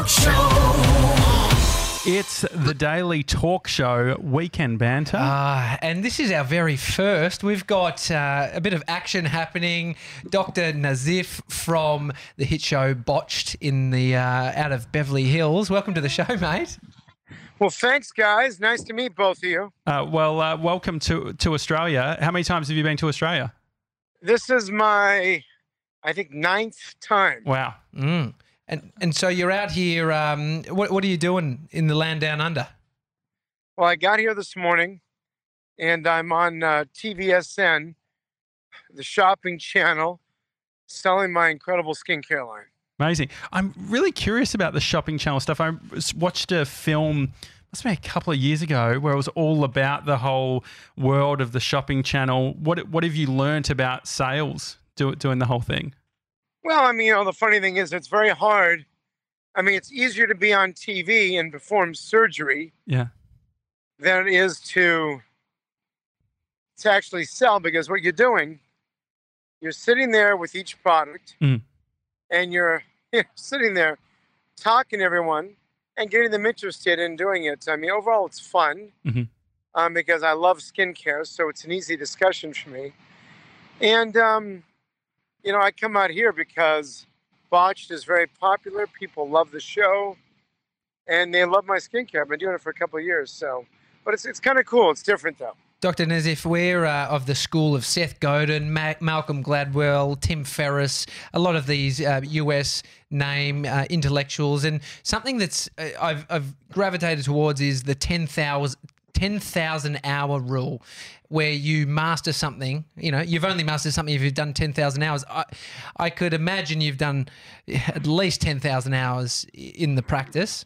It's the daily talk show, Weekend Banter. And this is our very first. We've got a bit of action happening. Dr. Nazif from the hit show Botched in the out of Beverly Hills. Welcome to the show, mate. Well, thanks, guys. Nice to meet both of you. Welcome to Australia. How many times have you been to Australia? This is my, I think, 9th time. Wow. And so you're out here. What are you doing in the land down under? Well, I got here this morning, and I'm on TVSN, the shopping channel, selling my incredible skincare line. Amazing. I'm really curious about the shopping channel stuff. I watched a film, must have been a couple of years ago, where it was all about the whole world of the shopping channel. What have you learnt about sales doing the whole thing? Well, I mean, the funny thing is it's very hard. I mean, it's easier to be on TV and perform surgery than it is to actually sell, because what you're doing, you're sitting there with each product and you're sitting there talking to everyone and getting them interested in doing it. I mean, overall, it's fun because I love skincare, so it's an easy discussion for me. And, I come out here because Botched is very popular. People love the show, and they love my skincare. I've been doing it for a couple of years, but it's kind of cool. It's different, though. Dr. Nazif, we're of the school of Seth Godin, Malcolm Gladwell, Tim Ferriss, a lot of these US name intellectuals, and something that's I've gravitated towards is the 10,000 hour rule, where you master something. You've only mastered something if you've done 10,000 hours. I could imagine you've done at least 10,000 hours in the practice.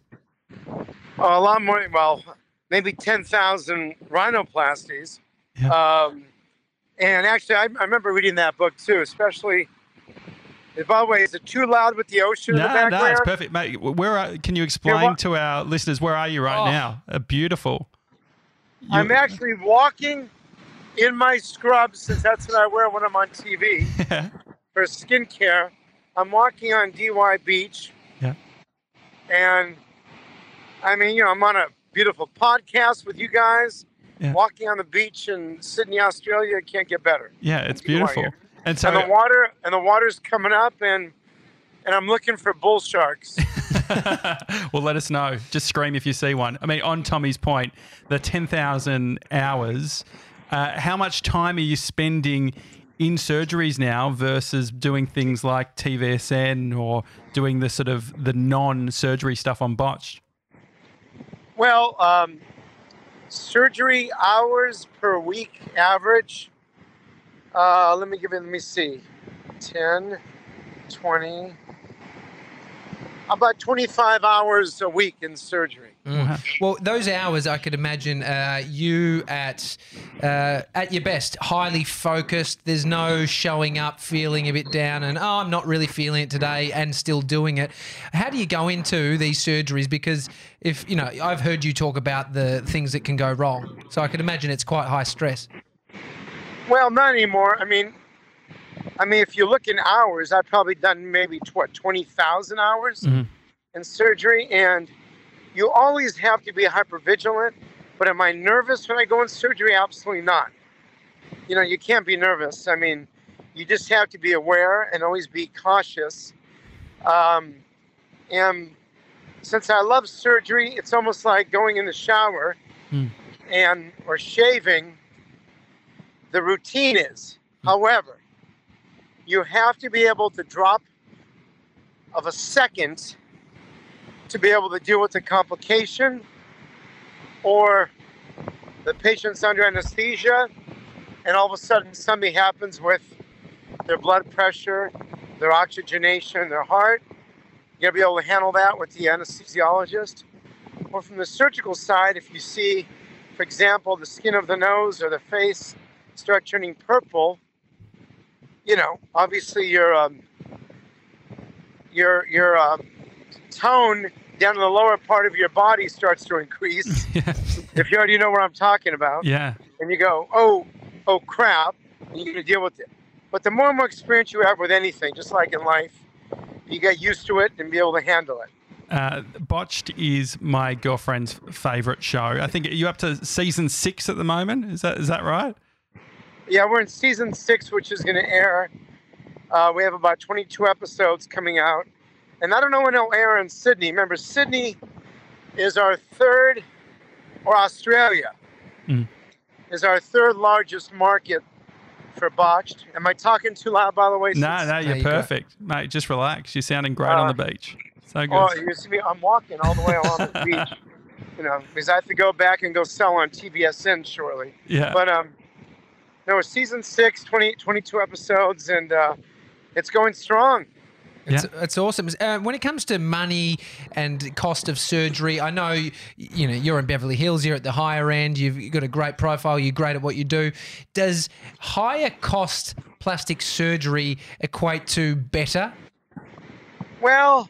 A lot more. Well, maybe 10,000 rhinoplasties. Yeah. And actually, I remember reading that book too, especially. By the way, is it too loud with the ocean in the background? No, it's perfect, mate. Can you explain to our listeners, where are you right now? Beautiful. I'm actually walking in my scrubs, since that's what I wear when I'm on TV for skincare. I'm walking on DY Beach. Yeah. And I mean, I'm on a beautiful podcast with you guys. Yeah. Walking on the beach in Sydney, Australia. Can't get better. Yeah, it's beautiful. And the water's coming up, and I'm looking for bull sharks. Well, let us know. Just scream if you see one. I mean, on Tommy's point, the 10,000 hours, how much time are you spending in surgeries now versus doing things like TVSN or doing the sort of the non-surgery stuff on Botched? Well, surgery hours per week average, let me see, 10, 20... about 25 hours a week in surgery. Well, those hours, I could imagine you at your best, highly focused. There's no showing up, feeling a bit down and, I'm not really feeling it today, and still doing it. How do you go into these surgeries? Because I've heard you talk about the things that can go wrong. So I could imagine it's quite high stress. Well, not anymore. I mean, if you look in hours, I've probably done maybe 20,000 hours in surgery, and you always have to be hypervigilant. But am I nervous when I go in surgery? Absolutely not. You can't be nervous. I mean, you just have to be aware and always be cautious. And since I love surgery, it's almost like going in the shower or shaving. The routine is, however, you have to be able to drop of a second to be able to deal with the complication, or the patient's under anesthesia and all of a sudden something happens with their blood pressure, their oxygenation, their heart. You gotta be able to handle that with the anesthesiologist. Or from the surgical side, if you see, for example, the skin of the nose or the face start turning purple, obviously your tone down in the lower part of your body starts to increase. If you already know what I'm talking about. Yeah. And you go, oh crap, and you're going to deal with it. But the more and more experience you have with anything, just like in life, you get used to it and be able to handle it. Botched is my girlfriend's favourite show. I think you're up to season 6 at the moment. Is that right? Yeah, we're in season 6, which is going to air. We have about 22 episodes coming out. And I don't know when it'll air in Sydney. Remember, Sydney is our third, or Australia, is our third largest market for Botched. Am I talking too loud, by the way? No, you're perfect. Mate, just relax. You're sounding great on the beach. So good. Oh, you see me? I'm walking all the way along the beach, because I have to go back and go sell on TVSN shortly. Yeah. But, no, it's season 6, 22 episodes, and it's going strong. It's awesome. When it comes to money and cost of surgery, I know you're in Beverly Hills. You're at the higher end. You've got a great profile. You're great at what you do. Does higher cost plastic surgery equate to better? Well,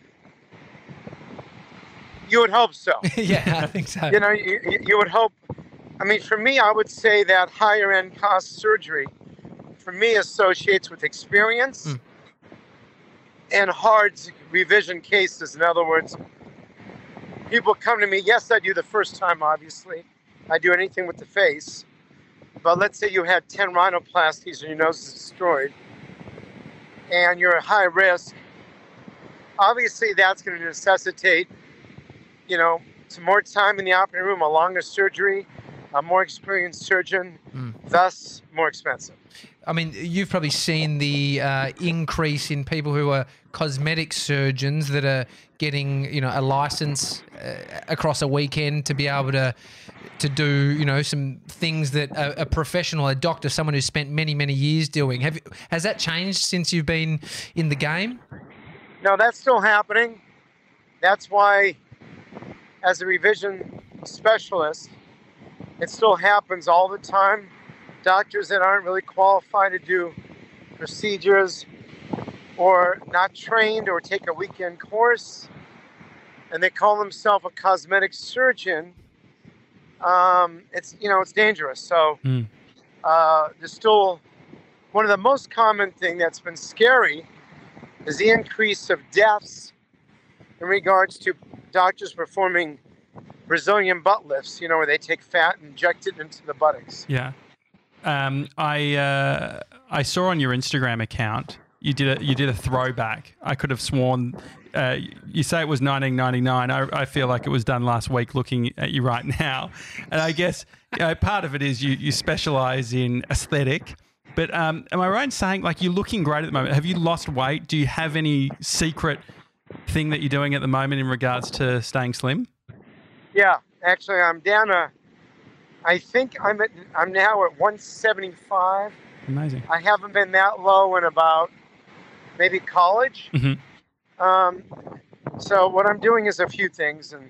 you would hope so. Yeah, I think so. You would hope. I mean, for me, I would say that higher end cost surgery, for me, associates with experience. And hard revision cases. In other words, people come to me, yes, I do the first time, obviously. I do anything with the face. But let's say you had 10 rhinoplasties and your nose is destroyed, and you're at high risk. Obviously, that's going to necessitate, some more time in the operating room, a longer surgery, a more experienced surgeon, thus more expensive. I mean, you've probably seen the increase in people who are cosmetic surgeons that are getting, a license across a weekend to be able to do, some things that a professional, a doctor, someone who's spent many, many years doing. Has that changed since you've been in the game? No, that's still happening. That's why, as a revision specialist, it still happens all the time. Doctors that aren't really qualified to do procedures or not trained or take a weekend course, and they call themselves a cosmetic surgeon, it's dangerous. So there's still one of the most common thing that's been scary is the increase of deaths in regards to doctors performing Brazilian butt lifts, where they take fat and inject it into the buttocks. Yeah. I saw on your Instagram account you did a throwback. I could have sworn you say it was 1999. I feel like it was done last week looking at you right now. And I guess part of it is you specialize in aesthetic. But am I right in saying you're looking great at the moment? Have you lost weight? Do you have any secret thing that you're doing at the moment in regards to staying slim? Yeah, actually, I'm down I think I'm now at 175. Amazing. I haven't been that low in about maybe college. So what I'm doing is a few things, and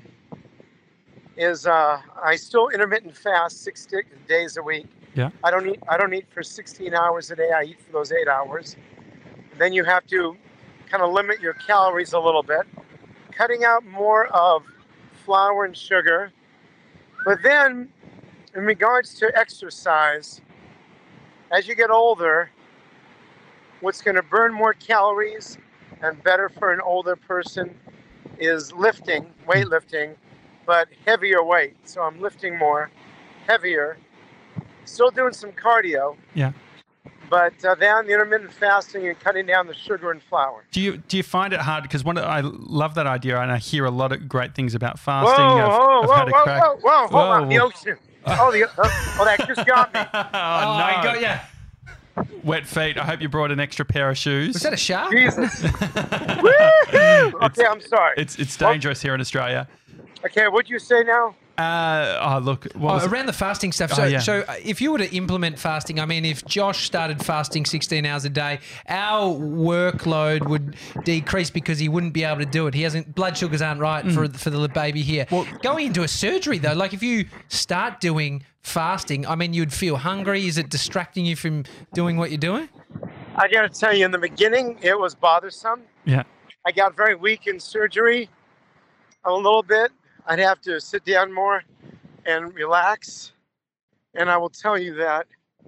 I still intermittent fast 6 days a week. Yeah. I don't eat for 16 hours a day. I eat for those 8 hours. Then you have to kind of limit your calories a little bit, cutting out more of flour and sugar. But then, in regards to exercise, as you get older, what's going to burn more calories and better for an older person is weightlifting, but heavier weight. So I'm lifting more, heavier, still doing some cardio. Yeah. But then the intermittent fasting and cutting down the sugar and flour. Do you find it hard? Because I love that idea, and I hear a lot of great things about fasting. Whoa, hold on, the ocean. That just got me. No. I got you. Wet feet. I hope you brought an extra pair of shoes. Was that a shark? Jesus. Woo-hoo! Okay, I'm sorry. It's dangerous here in Australia. Okay, what'd you say now? Look. Around the fasting stuff. So if you were to implement fasting, I mean, if Josh started fasting 16 hours a day, our workload would decrease because he wouldn't be able to do it. Blood sugars aren't right for the baby here. Well, going into a surgery though, if you start doing fasting, I mean, you'd feel hungry. Is it distracting you from doing what you're doing? I got to tell you, in the beginning, it was bothersome. Yeah. I got very weak in surgery a little bit. I'd have to sit down more and relax. And I will tell you that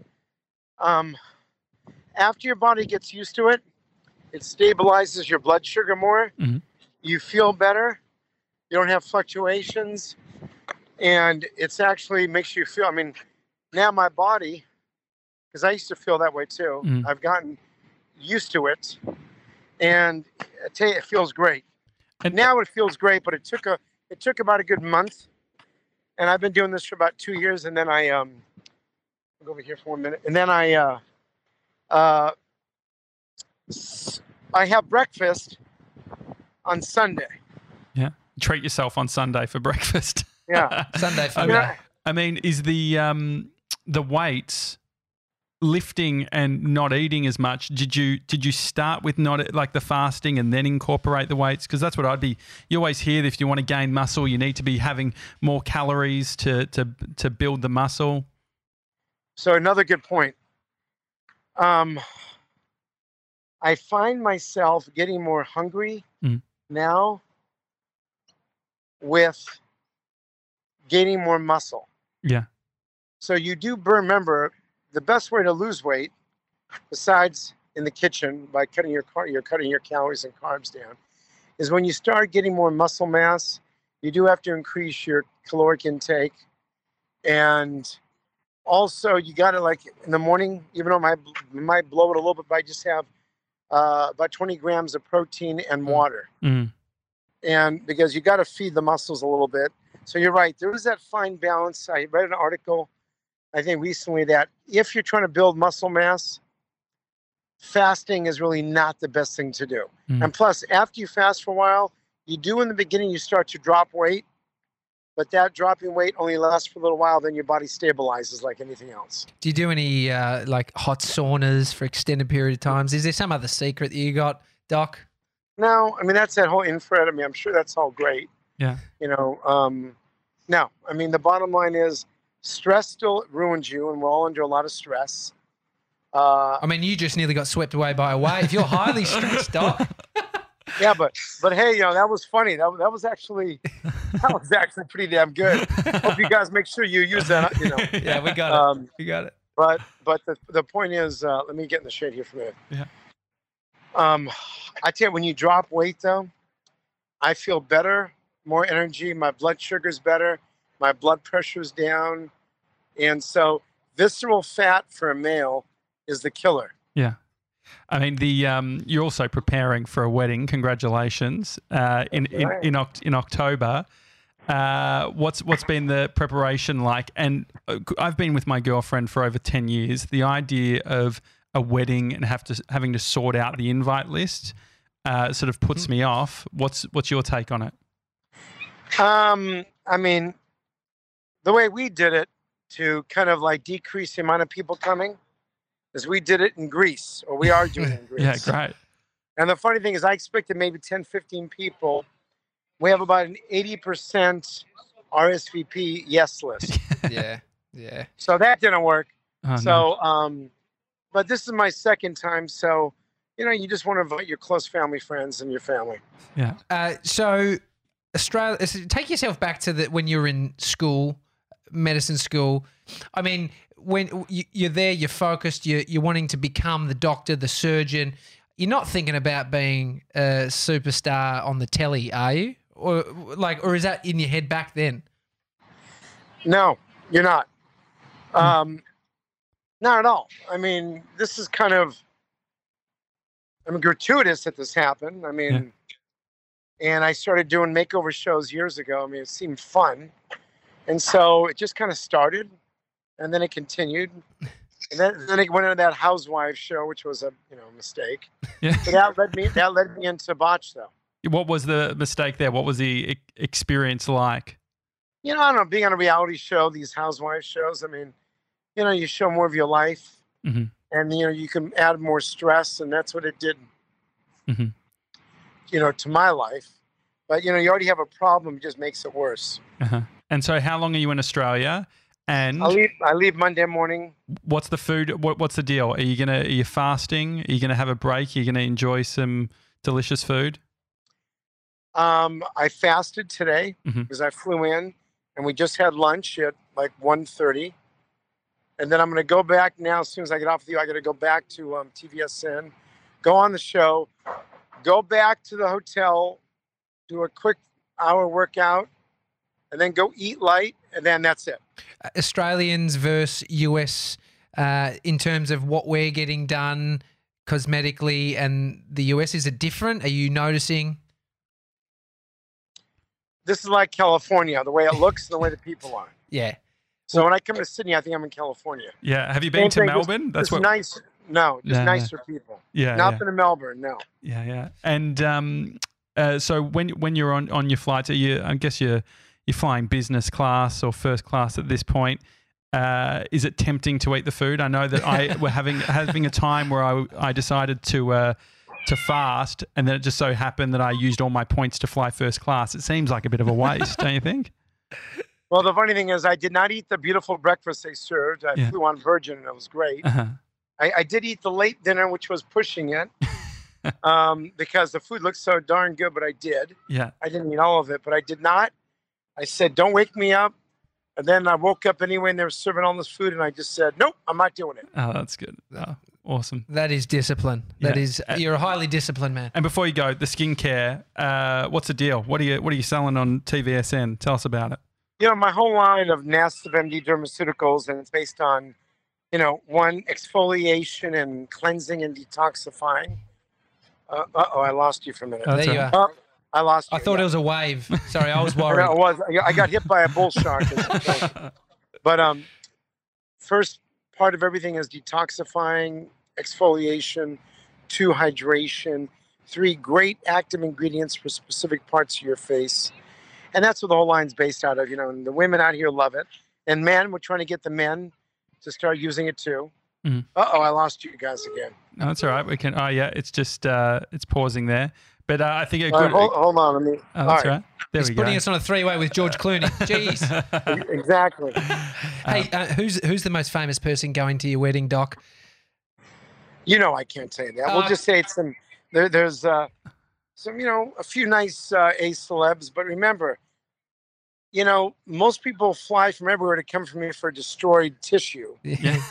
after your body gets used to it, it stabilizes your blood sugar more. You feel better. You don't have fluctuations, and it's actually makes you feel. I mean, now my body, because I used to feel that way too. I've gotten used to it, and I tell you, it feels great. And Now it feels great, but it took about a good month, and I've been doing this for about 2 years, and then I'll go over here for 1 minute, and then I have breakfast on Sunday. yeah, treat yourself on Sunday for breakfast. Yeah. Sunday fun I mean, day. I mean, is the weights lifting and not eating as much? Did you start with not like the fasting and then incorporate the weights? Because that's what I'd be. You always hear that if you want to gain muscle, you need to be having more calories to build the muscle. So another good point. I find myself getting more hungry now with gaining more muscle. Yeah. So you do remember the best way to lose weight, besides in the kitchen by cutting your calories and carbs down, is when you start getting more muscle mass. You do have to increase your caloric intake, and also you got to, like, in the morning, even though it might blow it a little bit, but I just have about 20 grams of protein and water. And because you got to feed the muscles a little bit. So you're right, there is that fine balance. I read an article, I think recently, that if you're trying to build muscle mass, fasting is really not the best thing to do. And plus, after you fast for a while, you do in the beginning, you start to drop weight, but that dropping weight only lasts for a little while, then your body stabilizes like anything else. Do you do any like hot saunas for extended period of times? Is there some other secret that you got, Doc? No, I mean, that's that whole infrared. I mean, I'm sure that's all great. Yeah. You know, no, I mean, the bottom line is stress still ruins you, and we're all under a lot of stress. I mean, you just nearly got swept away by a wave. You're highly stressed, Doc. Yeah, but hey, you know, that was funny. That was actually pretty damn good. Hope you guys make sure you use that. You know. Yeah, we got it. We got it. But the point is, let me get in the shade here for a minute. Yeah. I tell you, when you drop weight, though, I feel better, more energy. My blood sugar's better. My blood pressure's down, and so visceral fat for a male is the killer. Yeah. I mean, you're also preparing for a wedding. Congratulations! In October. What's been the preparation like? And I've been with my girlfriend for over 10 years. The idea of a wedding and having to sort out the invite list sort of puts me off. What's your take on it? I mean, the way we did it to kind of like decrease the amount of people coming is we did it in Greece, or we are doing it in Greece. Yeah, great. And the funny thing is, I expected maybe 10, 15 people. We have about an 80% RSVP yes list. Yeah. So that didn't work. Oh, So, no. but this is my second time. So, you know, you just want to invite your close family, friends, and your family. Yeah. So Australia, take yourself back to when you were in school, medicine school. I mean, when you're there, you're focused, you're wanting to become the doctor, the surgeon. You're not thinking about being a superstar on the telly, are you? Or is that in your head back then? No, you're not. Not at all. I mean, this is kind of, gratuitous that this happened. I mean, and I started doing makeover shows years ago. I mean, it seemed fun. And so it just kind of started, and then it continued. And then it went into that housewife show, which was a mistake. Yeah. So that led me into botch, though. What was the mistake there? What was the experience like? You know, I don't know, being on a reality show, these housewife shows, I mean, you know, you show more of your life, and, you know, you can add more stress, and that's what it did, you know, to my life. But, you know, you already have a problem, it just makes it worse. And so how long are you in Australia? And I leave Monday morning. What's the food? What's the deal? Are you fasting? Are you gonna have a break? Are you gonna enjoy some delicious food? I fasted today because I flew in, and we just had lunch at like 1:30. And then I'm going to go back now. As soon as I get off with you, I got to go back to TVSN, go on the show, go back to the hotel, do a quick hour workout, and then go eat light, and then that's it. Australians versus US in terms of what we're getting done cosmetically, and the US, is it different? Are you noticing? This is like California, the way it looks and the way the people are. Yeah. So when I come to Sydney, I think I'm in California. Yeah. Have you been to Melbourne? That's what nice. No, just nicer people. Yeah. Not been to Melbourne. No. Yeah, yeah. And so when you're on your flights, I guess you're flying business class or first class at this point. Is it tempting to eat the food? I know that we're having a time where I decided to fast, and then it just so happened that I used all my points to fly first class. It seems like a bit of a waste, don't you think? Well, the funny thing is, I did not eat the beautiful breakfast they served. I flew on Virgin, and it was great. Uh-huh. I did eat the late dinner, which was pushing it, because the food looked so darn good, but I did. Yeah. I didn't eat all of it, but I did not. I said, don't wake me up. And then I woke up anyway, and they were serving all this food, and I just said, nope, I'm not doing it. Oh, that's good. Oh, awesome. That is discipline. That is, you're a highly disciplined man. And before you go, the skincare, what's the deal? What are you selling on TVSN? Tell us about it. My whole line of Nest of MD Dermaceuticals, and it's based on, one, exfoliation and cleansing and detoxifying. I lost you for a minute. Oh, there you are. I lost you. I thought it was a wave. Sorry, I was worried. It was. I got hit by a bull shark. But first part of everything is detoxifying, exfoliation, 2, hydration, 3, great active ingredients for specific parts of your face. And that's what the whole line's based out of, and the women out here love it. And men, we're trying to get the men to start using it too. Mm. I lost you guys again. No, that's all right. We can. Oh, yeah. It's just it's pausing there. But I think a good. Hold on a minute. Oh, that's right. There He's we go. putting us on a 3-way with George Clooney. Jeez. Exactly. Hey, who's the most famous person going to your wedding, Doc? I can't say that. We'll just say it's some. There's some, a few nice A celebs, but remember, most people fly from everywhere to come from here for destroyed tissue. Yeah.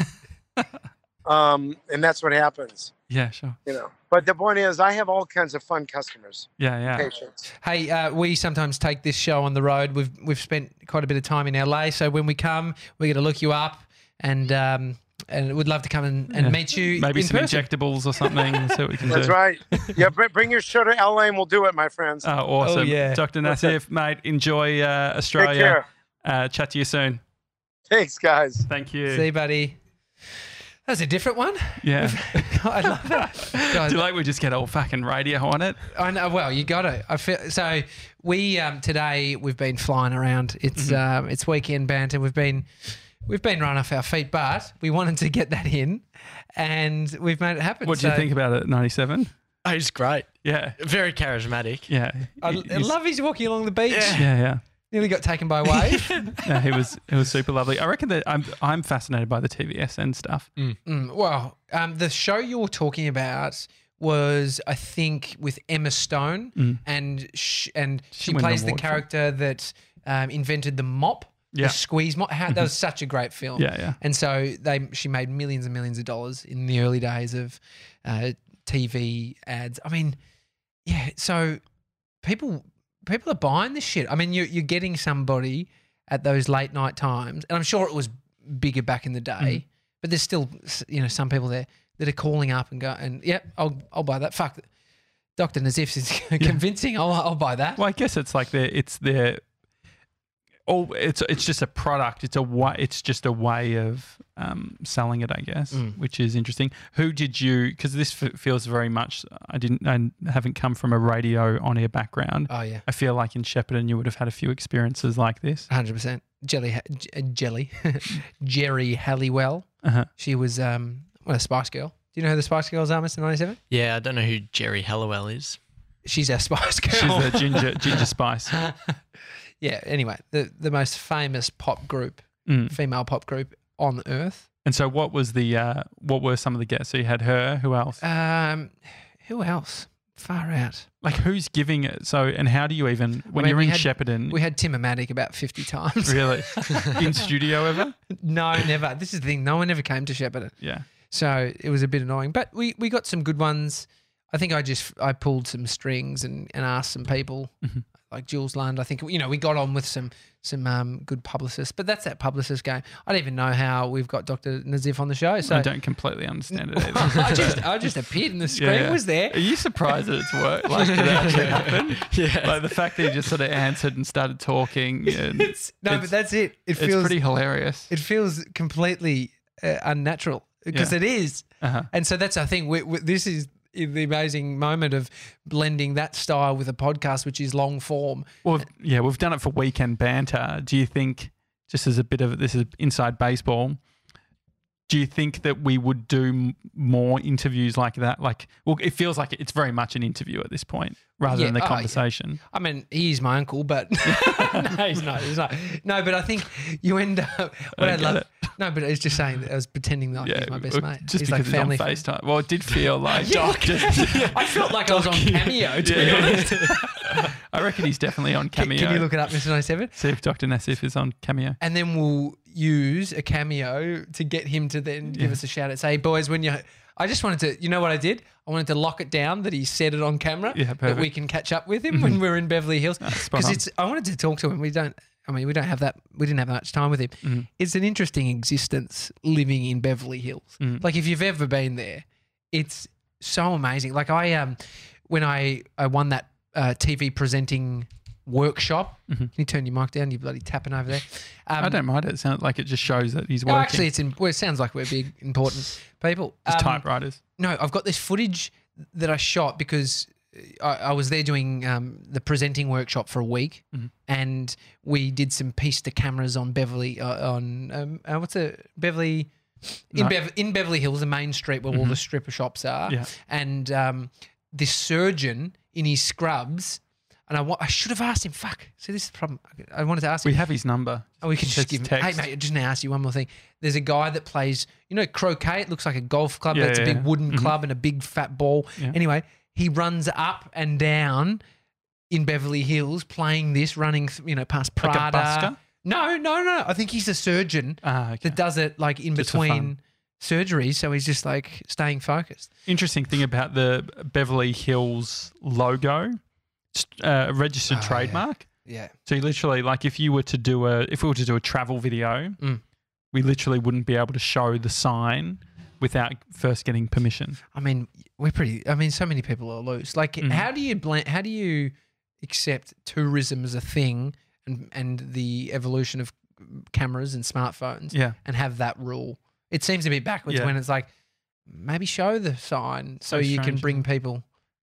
And that's what happens. Yeah, sure. But the point is, I have all kinds of fun customers. Yeah. Patients. Hey, we sometimes take this show on the road. We've spent quite a bit of time in LA, so when we come, we're going to look you up, and we'd love to come and meet you. Maybe in some person. Injectables or something. So we can That's do. right. Yeah, bring your show to LA and we'll do it, my friends. Oh, awesome. Oh, yeah. Dr. Nassif, mate, enjoy Australia. Take care. Chat to you soon. Thanks, guys. Thank you. See you, buddy. That's a different one. Yeah. I love it. Do you like we just get all fucking radio on it? I know. Well, you got to. I feel so. We today we've been flying around. It's weekend banter. We've been run off our feet, but we wanted to get that in, and we've made it happen. What do you think about it, 97? Oh, he's great. Yeah. Very charismatic. Yeah. I love he's walking along the beach. Yeah. Nearly got taken by a wave. No, he was super lovely. I reckon that I'm fascinated by the TVSN stuff. Well, the show you're talking about was, I think, with Emma Stone, and she won plays an the award for it. character that invented the mop, Yeah. the squeeze mop. That was such a great film. Yeah. And so she made millions and millions of dollars in the early days of TV ads. I mean, yeah. So people are buying this shit. I mean, you're getting somebody at those late night times, and I'm sure it was bigger back in the day, but there's still some people there that are calling up and go, and yep, I'll buy that. Fuck, Dr. Nassif is convincing. I'll buy that. Well, I guess it's like it's just a product. It's just a way of selling it, I guess, which is interesting. Who did you? Because this feels very much. I haven't come from a radio on air background. Oh yeah, I feel like in Shepparton you would have had a few experiences like this. 100%. Jerry Halliwell. She was a Spice Girl. Do you know who the Spice Girls are, Mr. 97? Yeah, I don't know who Jerry Halliwell is. She's our Spice Girl. She's a ginger spice. Yeah. Anyway, the most famous pop group, female pop group on Earth. And so, what were some of the guests? So you had her. Who else? Who else? Far out. Like who's giving it? So, and how do you even when you're in Shepparton? We had Tim-O-Matic about 50 times. Really in studio ever? No, never. This is the thing. No one ever came to Shepparton. Yeah. So it was a bit annoying, but we got some good ones. I think I pulled some strings and asked some people. like Jules Lund. I think we got on with some good publicists, but that's that publicist game. I don't even know how we've got Dr. Nazif on the show. So I don't completely understand it either. I just appeared and the screen was there. Are you surprised that it's worked? Like, did it actually happen? Yeah. Like the fact that he just sort of answered and started talking. And but that's it. It's pretty hilarious. It feels completely unnatural because it is. Uh-huh. And so that's, I think, this is the amazing moment of blending that style with a podcast, which is long form. Well, we've done it for weekend banter. Do you think, just as a bit of this is inside baseball, do you think that we would do more interviews like that? Like, well, it feels like it's very much an interview at this point rather than the conversation. Yeah. I mean, he's my uncle, but no, he's not. No, but I think you end up. What I love. No, but it's just saying that I was pretending like he's my best mate. Just he's because like family he's on FaceTime. Well, it did feel like Doc. I felt like I was on Cameo, to be honest. I reckon he's definitely on Cameo. Can you look it up, Mr. 97? See if Dr. Nassif is on Cameo. And then we'll use a Cameo to get him to then give us a shout out. Say, boys, I just wanted to, you know what I did? I wanted to lock it down that he said it on camera. Yeah, perfect. That we can catch up with him when we're in Beverly Hills. Because I wanted to talk to him. We didn't have that much time with him. Mm-hmm. It's an interesting existence living in Beverly Hills. Mm. Like if you've ever been there, it's so amazing. Like when I won that TV presenting workshop. Mm-hmm. Can you turn your mic down? You're bloody tapping over there. I don't mind it. It sounds like it just shows that he's working. Actually, it sounds like we're big, important people. Just typewriters. No, I've got this footage that I shot because I was there doing the presenting workshop for a week, and we did some piece to cameras on Beverly in Beverly Hills, the main street where all the stripper shops are. Yeah. And this surgeon in his scrubs. And I should have asked him. Fuck. See, this is the problem. I wanted to ask him. We have his number. Oh, we can just give him. Text. Hey, mate, I just want to ask you one more thing. There's a guy that plays, croquet. It looks like a golf club, but it's a big wooden club and a big fat ball. Yeah. Anyway, he runs up and down in Beverly Hills playing this, running, past Prada. Like a busker? No. I think he's a surgeon that does it like in just between surgeries. So he's just like staying focused. Interesting thing about the Beverly Hills logo. A registered trademark. Yeah. So you literally, like, if we were to do a travel video, we literally wouldn't be able to show the sign without first getting permission. I mean, so many people are loose. Like, how do you accept tourism as a thing and the evolution of cameras and smartphones and have that rule? It seems a bit backwards when it's like, maybe show the sign so you can bring people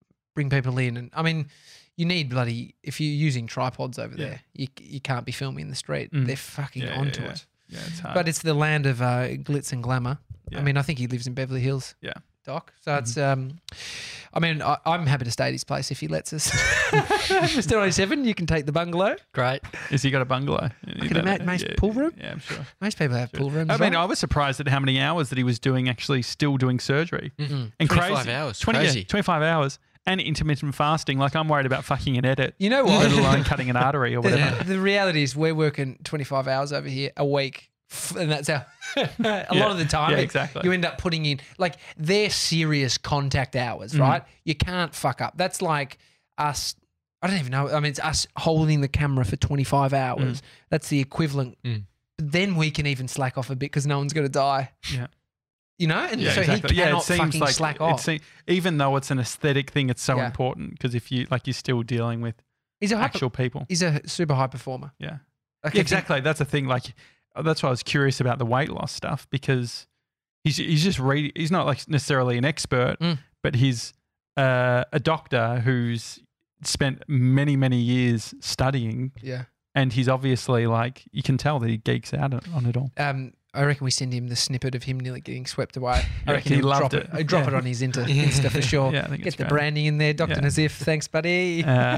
in. And I mean, you need if you're using tripods over there, you can't be filming in the street. They're fucking onto it. Yeah, it's hard. But it's the land of glitz and glamour. Yeah. I mean, I think he lives in Beverly Hills. Yeah. Doc. So it's, I'm happy to stay at his place if he lets us. Mr. 97, you can take the bungalow. Great. Has he got a bungalow? I can imagine pool room. Yeah, I'm sure. Most people have pool rooms. I was surprised at how many hours that he was still doing surgery. Mm-hmm. And 25 hours. 25 hours. And intermittent fasting. Like, I'm worried about fucking an edit. You know what? Let alone cutting an artery or whatever. The reality is we're working 25 hours over here a week. And that's how a lot of the time exactly. you end up putting in, like, they're serious contact hours, right? You can't fuck up. That's like us, I don't even know. I mean, it's us holding the camera for 25 hours. That's the equivalent. But then we can even slack off a bit because no one's going to die. Yeah. And so exactly. He cannot fucking slack off. Even though it's an aesthetic thing, it's so important because if you're still dealing with actual people. He's a super high performer. Yeah. Exactly. That's the thing. Like, that's why I was curious about the weight loss stuff because he's just he's not like necessarily an expert, but he's a doctor who's spent many, many years studying. Yeah. And he's obviously like, you can tell that he geeks out on it all. I reckon we send him the snippet of him nearly getting swept away. I Yeah, reckon he loved it. He'd drop it on his Insta for sure. Yeah, I think Get it's the great. branding in there. Dr. Nazif, thanks, buddy.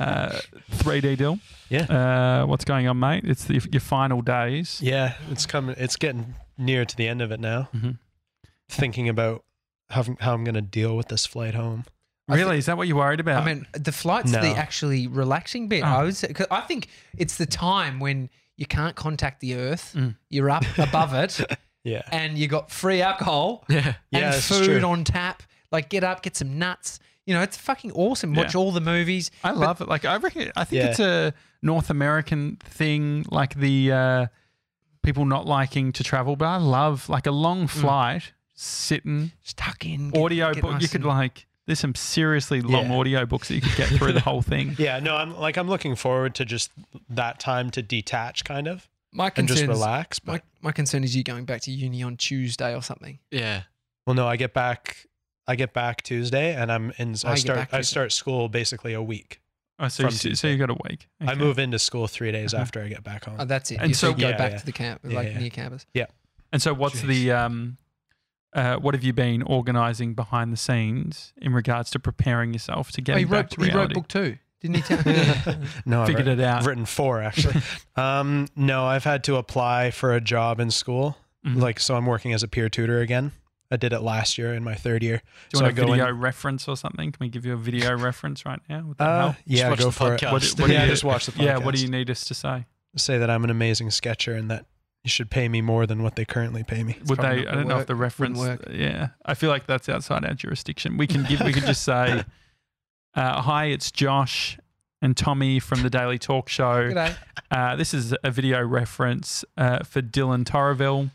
3D deal. Yeah. What's going on, mate? It's your final days. Yeah, it's coming. It's getting near to the end of it now. Mm-hmm. Thinking about how I'm going to deal with this flight home. Really? Is that what you're worried about? I mean, the flight's the actually relaxing bit. I think it's the time when you can't contact the earth. You're up above it. Yeah. And you got free alcohol and that's food true. on tap. Like, get up, get some nuts. it's fucking awesome. Watch Yeah. all the movies. I love it. Like I think Yeah. it's a North American thing, like the people not liking to travel. But I love like a long flight, sitting Just tuck in. audio get book. nice You could and- like there's some seriously long Yeah. audio books that you could get through the whole thing. Yeah, no, I'm looking forward to just that time to detach kind of My and just concern is- relax. But My concern is you going back to uni on Tuesday or something. Yeah. well, no, I get back Tuesday and I'm in. Oh, I you get back I Tuesday. start school basically a week. Oh, so From so Tuesday. you got a week. I Okay. move into school 3 days after I get back home. Oh, that's it. And You so- go Yeah, back yeah. to the camp, Yeah, like yeah. near campus. And so, what's the what have you been organising behind the scenes in regards to preparing yourself to Oh, getting back to he reality? wrote book 2, didn't he? Tell No, I've Figured it out. I've written 4 actually. No, I've had to apply for a job in school. Mhm. Like, so I'm working as a peer tutor again. I did it last year in my 3rd year. Do you so want I a go video in. reference or something? Can we give you a video reference right now? Would that help? Yeah, watch go the for it. podcast. What do yeah, you- just watch the podcast. Yeah, what do you need us to say? Say that I'm an amazing sketcher and that you should pay me more than what they currently pay me. Would probably they? not I don't gonna know if work. the reference. Wouldn't work. Yeah, I feel like that's outside our jurisdiction. We can just say, "Hi, it's Josh and Tommy from the Daily Talk Show. G'day. This is a video reference for Dylan Torreville.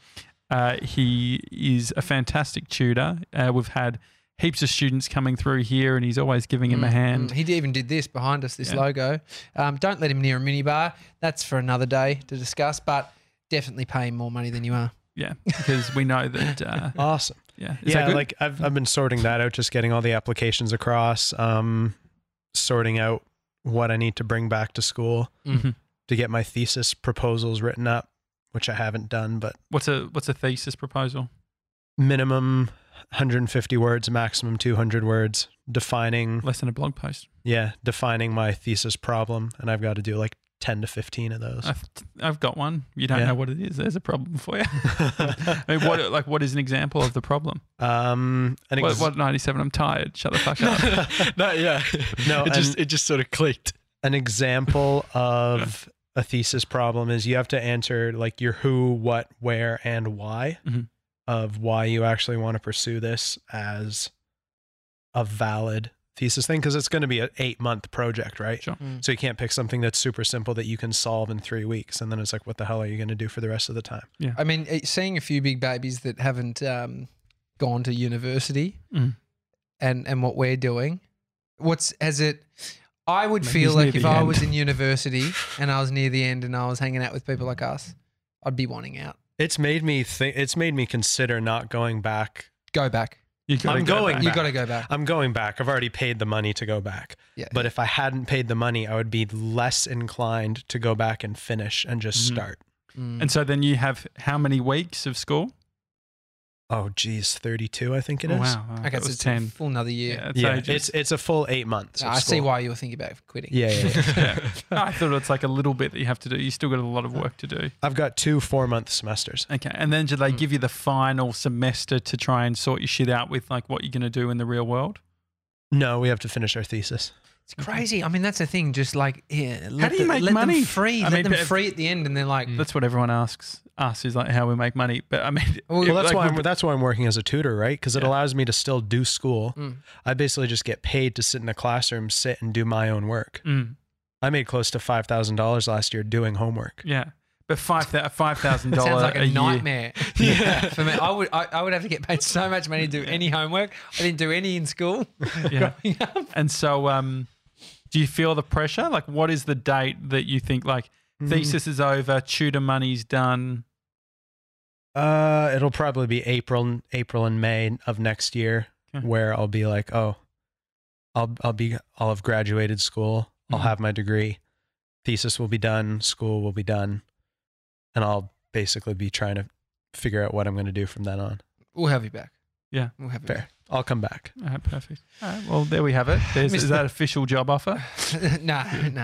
He is a fantastic tutor. We've had heaps of students coming through here, and he's always giving him a hand. He even did this behind us, this Yeah. logo. Don't let him near a minibar. That's for another day to discuss, but definitely pay him more money than you are. Yeah, because we know that. Awesome. Yeah, is that Yeah, good? like I've been sorting that out, just getting all the applications across, sorting out what I need to bring back to school Mhm. to get my thesis proposals written up, which I haven't done, but What's a thesis proposal? minimum 150 words, maximum 200 words, defining Less than a blog post. defining my thesis problem, and I've got to do like 10 to 15 of those. I've got one. You don't Yeah. know what it is. There's a problem for you. I mean, what is an example of the problem? What 97? I'm tired. Shut the fuck up. No, yeah. No, it just sort of clicked. An example of a thesis problem is you have to answer like your who, what, where, and why Mhm. of why you actually want to pursue this as a valid thesis thing, because it's going to be an 8-month project, right? Sure. So you can't pick something that's super simple that you can solve in 3 weeks, and then it's like, what the hell are you going to do for the rest of the time? I mean, seeing a few big babies that haven't gone to university Mm. and what we're doing, I would Maybe feel he's like near if the I end. was in university and I was near the end and I was hanging out with people like us, I'd be wanting out. It's made me think. It's made me consider not going back. Go back. You gotta I'm go going back. You back. got to go back. I'm going back. I've already paid the money to go back. Yeah. But if I hadn't paid the money, I would be less inclined to go back and finish and just Mhm. start. Mm. And so then you have how many weeks of school? Oh, geez, 32, I think it Oh, is. wow. okay, That so was it's 10. a full another year. Yeah, it's Yeah, ages. it's a full 8 months. of I see school. why you were thinking about quitting. Yeah, yeah, yeah. Yeah. I thought it's like a little bit that you have to do. You still got a lot of work to do. I've got 2 4-month semesters. Okay. And then do they give you the final semester to try and sort your shit out with like what you're going to do in the real world? No, we have to finish our thesis. It's crazy. I mean, that's the thing. Just like, How do you make let money? them free. I Let mean, them but- free at the end, and they're like, That's what everyone asks us is like how we make money. But I mean, Well, Well, that's like, why that's why I'm working as a tutor, right? Because it Yeah. allows me to still do school. Mm. I basically just get paid to sit in a classroom, sit and do my own work. Mm, I made close to $5,000 last year doing homework. yeah. But $5,000 sounds like a year. nightmare. For me, I would have to get paid so much money to do any homework. I didn't do any in school. Yeah. growing up. And so, do you feel the pressure? Like, what is the date that you think like thesis is over, tutor money's done? It'll probably be April and May of next year, Okay. where I'll be like, oh, I'll have graduated school. I'll Mhm. have my degree. Thesis will be done. School will be done, and I'll basically be trying to figure out what I'm going to do from then on. We'll have you back. Yeah. We'll have you Fair. I'll come back. All right, perfect. All right, well, there we have it. Is that official job offer? back. No.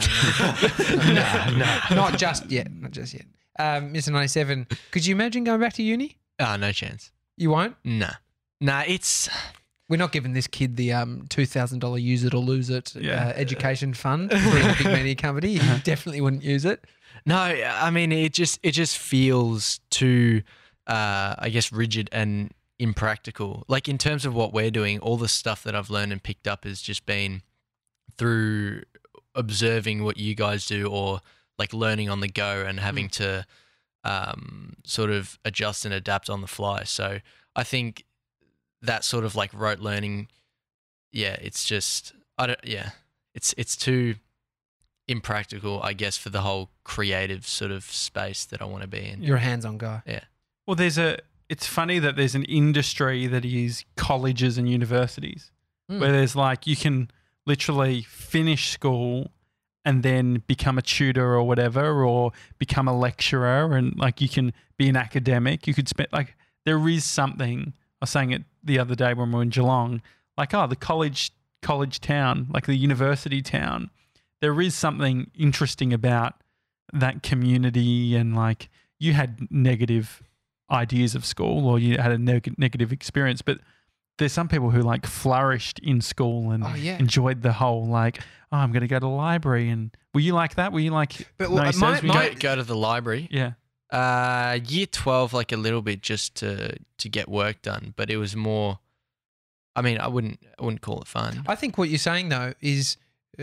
Not just yet. Not just yet. Mr. 97, could you imagine going back to uni? No chance. You won't? Nah, it's We're not giving this kid the $2,000 use it or lose it Yeah. education fund for a big media company. He definitely wouldn't use it. no. I mean, it just feels too, I guess, rigid and impractical. Like in terms of what we're doing, all the stuff that I've learned and picked up has just been through observing what you guys do, or like learning on the go and having to sort of adjust and adapt on the fly. So I think that sort of like rote learning, it's just it's too impractical, I guess, for the whole creative sort of space that I want to be in. You're a hands-on guy. Yeah. Well, it's funny that there's an industry that is colleges and universities where there's like, you can literally finish school and then become a tutor or whatever, or become a lecturer, and like you can be an academic. You could spend like, there is something, I was saying it the other day when we were in Geelong, like, the college town, like the university town, there is something interesting about that community. And like, you had negative ideas of school, or you had a negative experience, but there's some people who like flourished in school and enjoyed the whole like, I'm going to go to the library. And were you like that? Were you like, But Go to the library. yeah. Year 12, like a little bit just to get work done, but it was more, I mean, I wouldn't call it fun. I think what you're saying though is,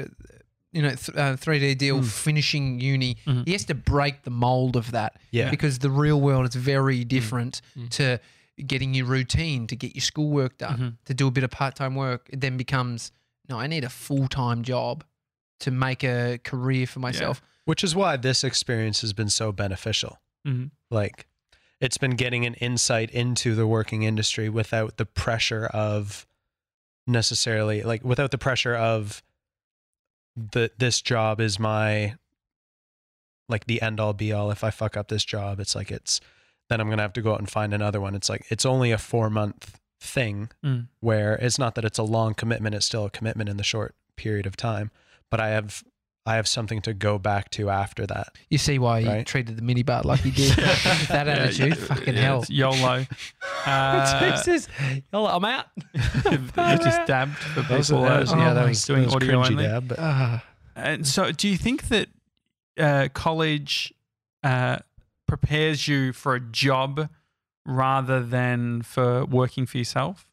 3D Deal finishing uni, he has to break the mold of that. Yeah. Because the real world is very different to getting your routine, to get your schoolwork done, to do a bit of part-time work. It then becomes, no, I need a full-time job to make a career for myself. Which is why this experience has been so beneficial. Mm-hmm. Like, it's been getting an insight into the working industry without the pressure of necessarily, like, without the pressure of this job is my, like, the end all be all. If I fuck up this job, it's like, then I'm going to have to go out and find another one. It's like, it's only a 4-month thing where it's not that it's a long commitment. It's still a commitment in the short period of time, but I have something to go back to after that. You see why you treated the minibar like you did. That attitude, fucking hell. It's YOLO. Jesus, YOLO, I'm out. You just dabbed for people that was doing audio cringy only. dab, but And so, do you think that college prepares you for a job rather than for working for yourself?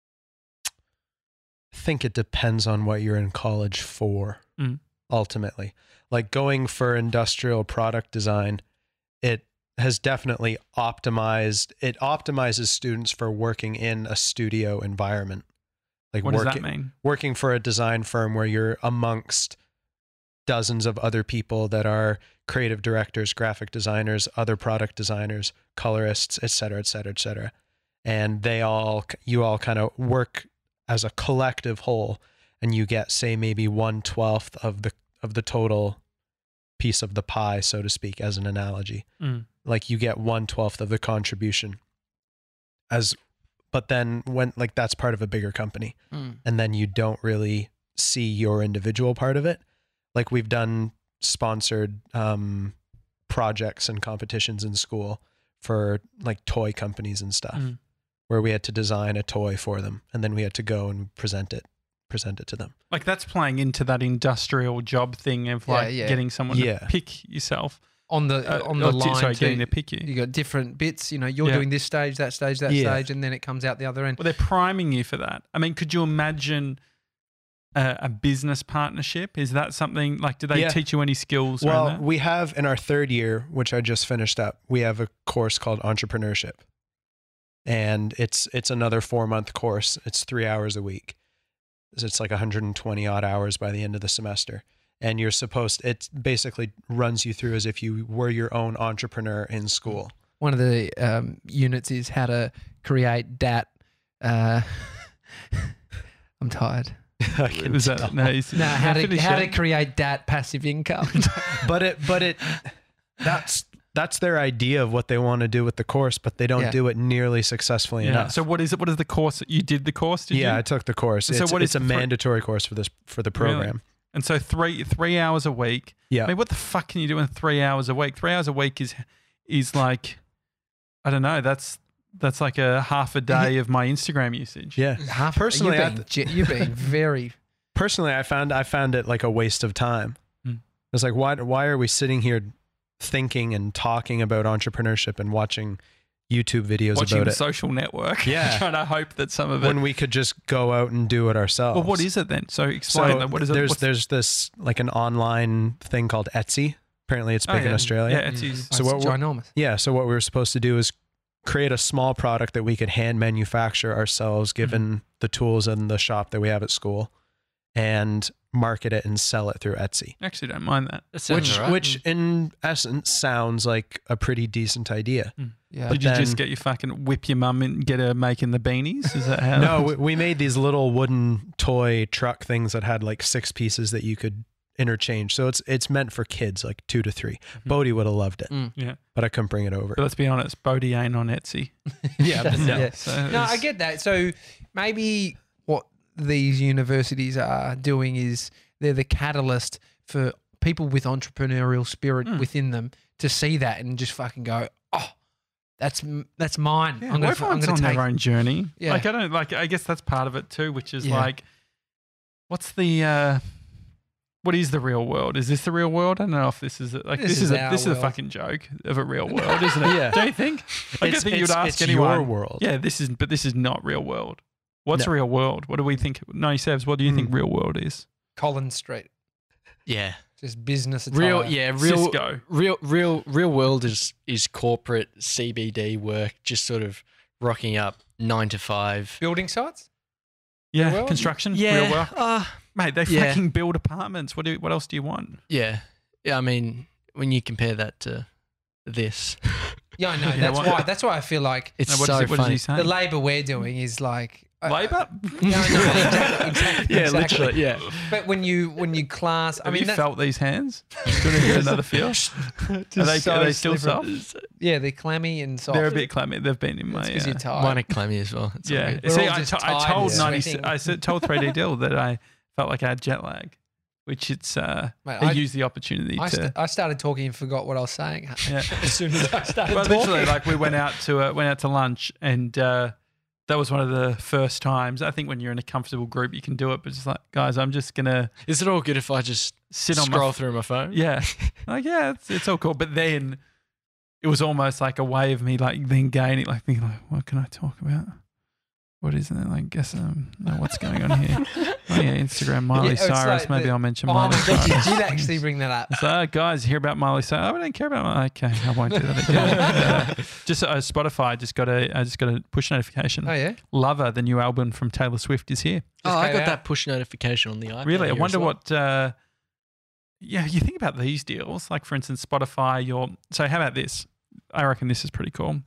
I think it depends on what you're in college for. Ultimately, like going for industrial product design, it has definitely optimizes students for working in a studio environment. Like, what does that mean? Working for a design firm where you're amongst dozens of other people that are creative directors, graphic designers, other product designers, colorists, et cetera, et cetera, et cetera. And you all kind of work as a collective whole, and you get, say, maybe 1/12 of the total piece of the pie, so to speak, as an analogy. Like, you get 1/12 of the contribution but then when, like, that's part of a bigger company, and then you don't really see your individual part of it. Like, we've done sponsored projects and competitions in school for like toy companies and stuff, where we had to design a toy for them, and then we had to go and present it to them. Like, that's playing into that industrial job thing of like getting someone to pick yourself on the line. Sorry, getting to pick you. You got different bits. You're doing this stage, that stage, stage, and then it comes out the other end. Well, they're priming you for that. I mean, could you imagine a business partnership? Is that something like? Do they teach you any skills? Well, around that? we have in our 3rd year, which I just finished up, we have a course called entrepreneurship, and it's another 4-month course. It's 3 hours a week. It's like 120 odd hours by the end of the semester. And it basically runs you through as if you were your own entrepreneur in school. One of the units is how to create DAT. I'm tired. Was that, no, how to create DAT passive income. That's their idea of what they want to do with the course, but they don't do it nearly successfully enough. So what is it? What is the course? You did the course? Did you? I took the course. It's a mandatory course for the program. Really? And so three hours a week. Yeah. I mean, what the fuck can you do in 3 hours a week? 3 hours a week is like, I don't know. That's like a half a day of my Instagram usage. Yeah. Personally, you're being very. Personally, I found it like a waste of time. It's like, why are we sitting here thinking and talking about entrepreneurship and watching YouTube videos Watching about the it. Social Network. Yeah. Trying to hope that some of it. When we could just go out and do it ourselves. Well, what is it then? So explain. So that. What is it? there's this like an online thing called Etsy. Apparently it's big in Australia. Yeah, Etsy's. So It's what we're- ginormous. So what we were supposed to do is create a small product that we could hand manufacture ourselves, given the tools in the shop that we have at school, and market it and sell it through Etsy. Actually, don't mind that. That sounds Which, alright. which in essence sounds like a pretty decent idea. Yeah. Did you just then- get your fucking whip your mum and get her making the beanies? Is that how? No, we made these little wooden toy truck things that had like 6 pieces that you could interchange. So it's meant for kids, like 2 to 3. Bodhi would have loved it, Yeah. but I couldn't bring it over. But let's be honest, Bodhi ain't on Etsy. Yeah. So No, I get that. So maybe what these universities are doing is they're the catalyst for people with entrepreneurial spirit within them to see that and just fucking go, oh, that's mine. Yeah, I'm gonna everyone's on take. their own journey. Yeah. Like I guess that's part of it too, which is Yeah. like, what's the what is the real world? Is this the real world? I don't know if this is like This this is is our this is a world. fucking joke of a real world, isn't it? Yeah. Don't you think? I It's- think you'd it's- ask it's anyone. your world. Yeah, this is not real world. What's No. real world? What do we think? 97s, what do you think real world is? Collins Street, Yeah. just business attire. Cisco. Real world is corporate CBD work, just sort of rocking up 9 to 5. Building sites. Yeah, world? construction. Yeah, Real world. Mate, they yeah. fucking build apartments. What else do you want? yeah. I mean, when you compare that to this, Yeah, I know. Yeah, That's why I feel like it's Now, what so is it- what funny. is he the saying? labour we're doing is like Labour? No, exactly. Yeah, literally, yeah. But when you class, I Have mean, you that's, felt these hands? Do you want to get another feel? Are they still slippery. soft? Yeah, they're clammy and soft. They're a bit clammy. They've been in my. That's because you're tired. Mine are clammy as well. It's all Yeah. good. We're See, all I just told tired and 90. sweating. I told 3D Dill that I felt like I had jet lag, which it's. Mate, I used the opportunity I, to. I started talking and forgot what I was saying Yeah. as soon as I started But talking. literally, like we went out to lunch, and that was one of the first times. I think when you're in a comfortable group, you can do it. But just like, guys, I'm just gonna Is it all good if I just sit on scroll my through my phone? yeah, like yeah, it's all cool. But then it was almost like a way of me like then gaining, like thinking like, what can I talk about? What is it? Like, guess no, what's going on here? Oh yeah, Instagram, Miley it's Cyrus. like Maybe the- I'll mention Oh Miley my god, Cyrus. you did actually bring that up. So, guys, hear about Miley Cyrus? Oh, I don't care about Miley. Okay, I won't do that again. Just Spotify just got a push notification. Oh yeah. Lover, the new album from Taylor Swift, is here. Oh, I came got out. that push notification on the iPad. Really, I here as wonder well. what. Yeah, you think about these deals, like for instance, Spotify. So how about this? I reckon this is pretty cool.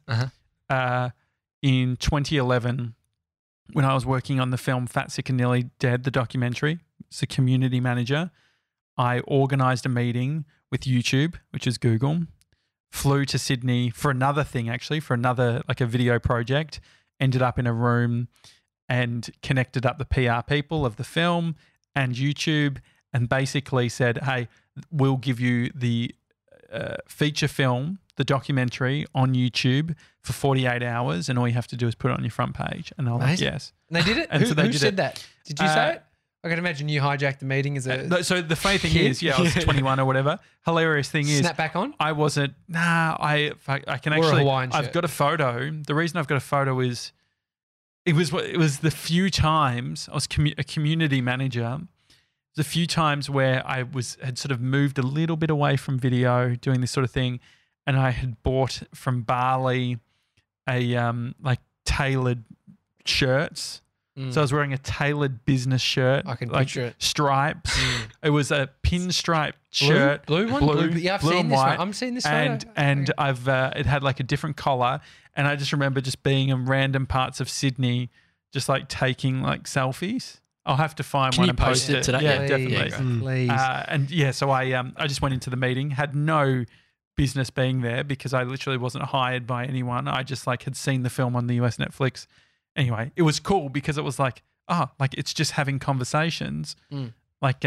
In 2011, when I was working on the film Fat, Sick and Nearly Dead, the documentary, as a community manager, I organised a meeting with YouTube, which is Google, flew to Sydney for another thing, actually, for another, like a video project, ended up in a room and connected up the PR people of the film and YouTube and basically said, hey, we'll give you the feature film, the documentary on YouTube for 48 hours and all you have to do is put it on your front page. And they're like, Amazing. yes. And they did it. And Who, so they who did said it. that? Did you say it? I can imagine you hijacked the meeting as a No, so the funny thing kid? is, I was 21 or whatever. Hilarious thing is, snap back on. I wasn't. I can Or a actually. Hawaiian I've shirt. got a photo. The reason I've got a photo is, it was the few times I was a community manager. There's a few times where I had sort of moved a little bit away from video, doing this sort of thing, and I had bought from Bali a like tailored shirts. So I was wearing a tailored business shirt. I can like picture it. stripes. It was a pinstripe shirt, Blue one? blue, Yeah, I've blue seen and this one. white. I'm seeing this and photo. and Okay. I've it had like a different collar, and I just remember just being in random parts of Sydney, just like taking like selfies. I'll have to find Can one you and post post it it today? Yeah, Yeah, definitely. Please. And yeah, so I just went into the meeting, had no business being there because I literally wasn't hired by anyone. I just like had seen the film on the US Netflix. Anyway, it was cool because it was like, like it's just having conversations. Like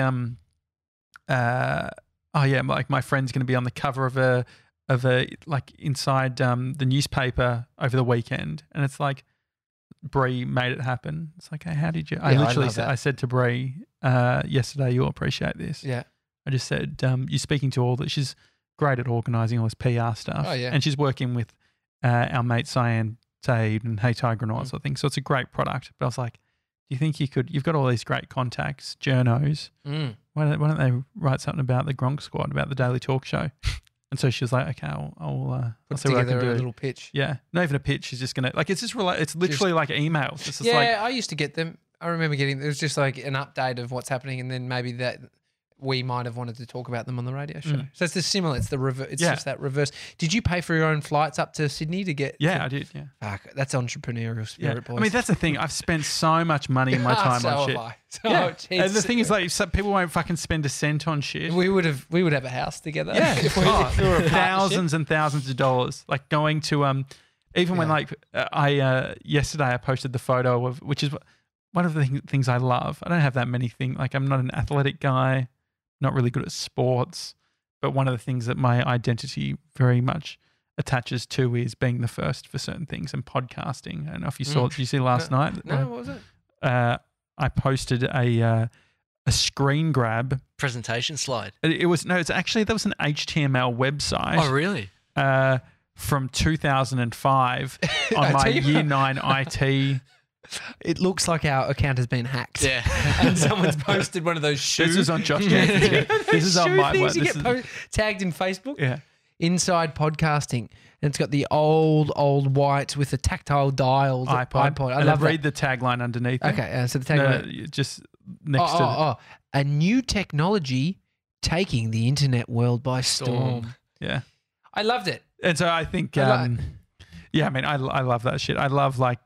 like my friend's going to be on the cover of a like inside the newspaper over the weekend, and it's like Bree made it happen. It's like, hey, how did you? I Yeah, I literally love that. I said to Bree yesterday, you'll appreciate this. yeah. I just said, you're speaking to all that. She's great at organising all this PR stuff. Oh, yeah. And she's working with our mate Cyan Said and Hey Tiger and all that sort of thing. So it's a great product. But I was like, do you think you've got all these great contacts, journos. Why don't they write something about the Gronk Squad, about the Daily Talk Show? And so she was like, okay, I'll Put see what I together can do. a little pitch. Yeah, not even a pitch. She's just gonna it's just it's literally like emails. It's just Yeah, like I used to get them. I remember getting. It was just like an update of what's happening, and then maybe that we might have wanted to talk about them on the radio show. So it's just similar. It's the reverse. It's just that reverse. Did you pay for your own flights up to Sydney to get? I did. Yeah, Fuck, that's entrepreneurial spirit, boys. I mean, that's the thing. I've spent so much money in my time so on shit. have I. So And the thing is, like, some people won't fucking spend a cent on shit. we would have a house together. Yeah, if we were a partnership. thousands and thousands of dollars. Like going to even when like I yesterday I posted the photo of, which is one of the things I love. I don't have that many things. Like I'm not an athletic guy, not really good at sports, but one of the things that my identity very much attaches to is being the first for certain things, and podcasting. I don't know if you saw. Did you see last night? No, what was it? I posted a screen grab. Presentation slide. It's actually, that was an HTML website. Oh, really? From 2005 on my Year 9 IT. It looks like our account has been hacked. Yeah. And someone's posted one of those shoes. This is on Josh Jansen's. This is on my one. Things you get tagged in Facebook. Yeah. Inside podcasting, and it's got the old white with the tactile dials. iPod. I And love read the tagline underneath. it. Okay, so the tagline. Just next to a new technology taking the internet world by storm. yeah. I loved it. And so I think, I I mean, I love that shit. I love like,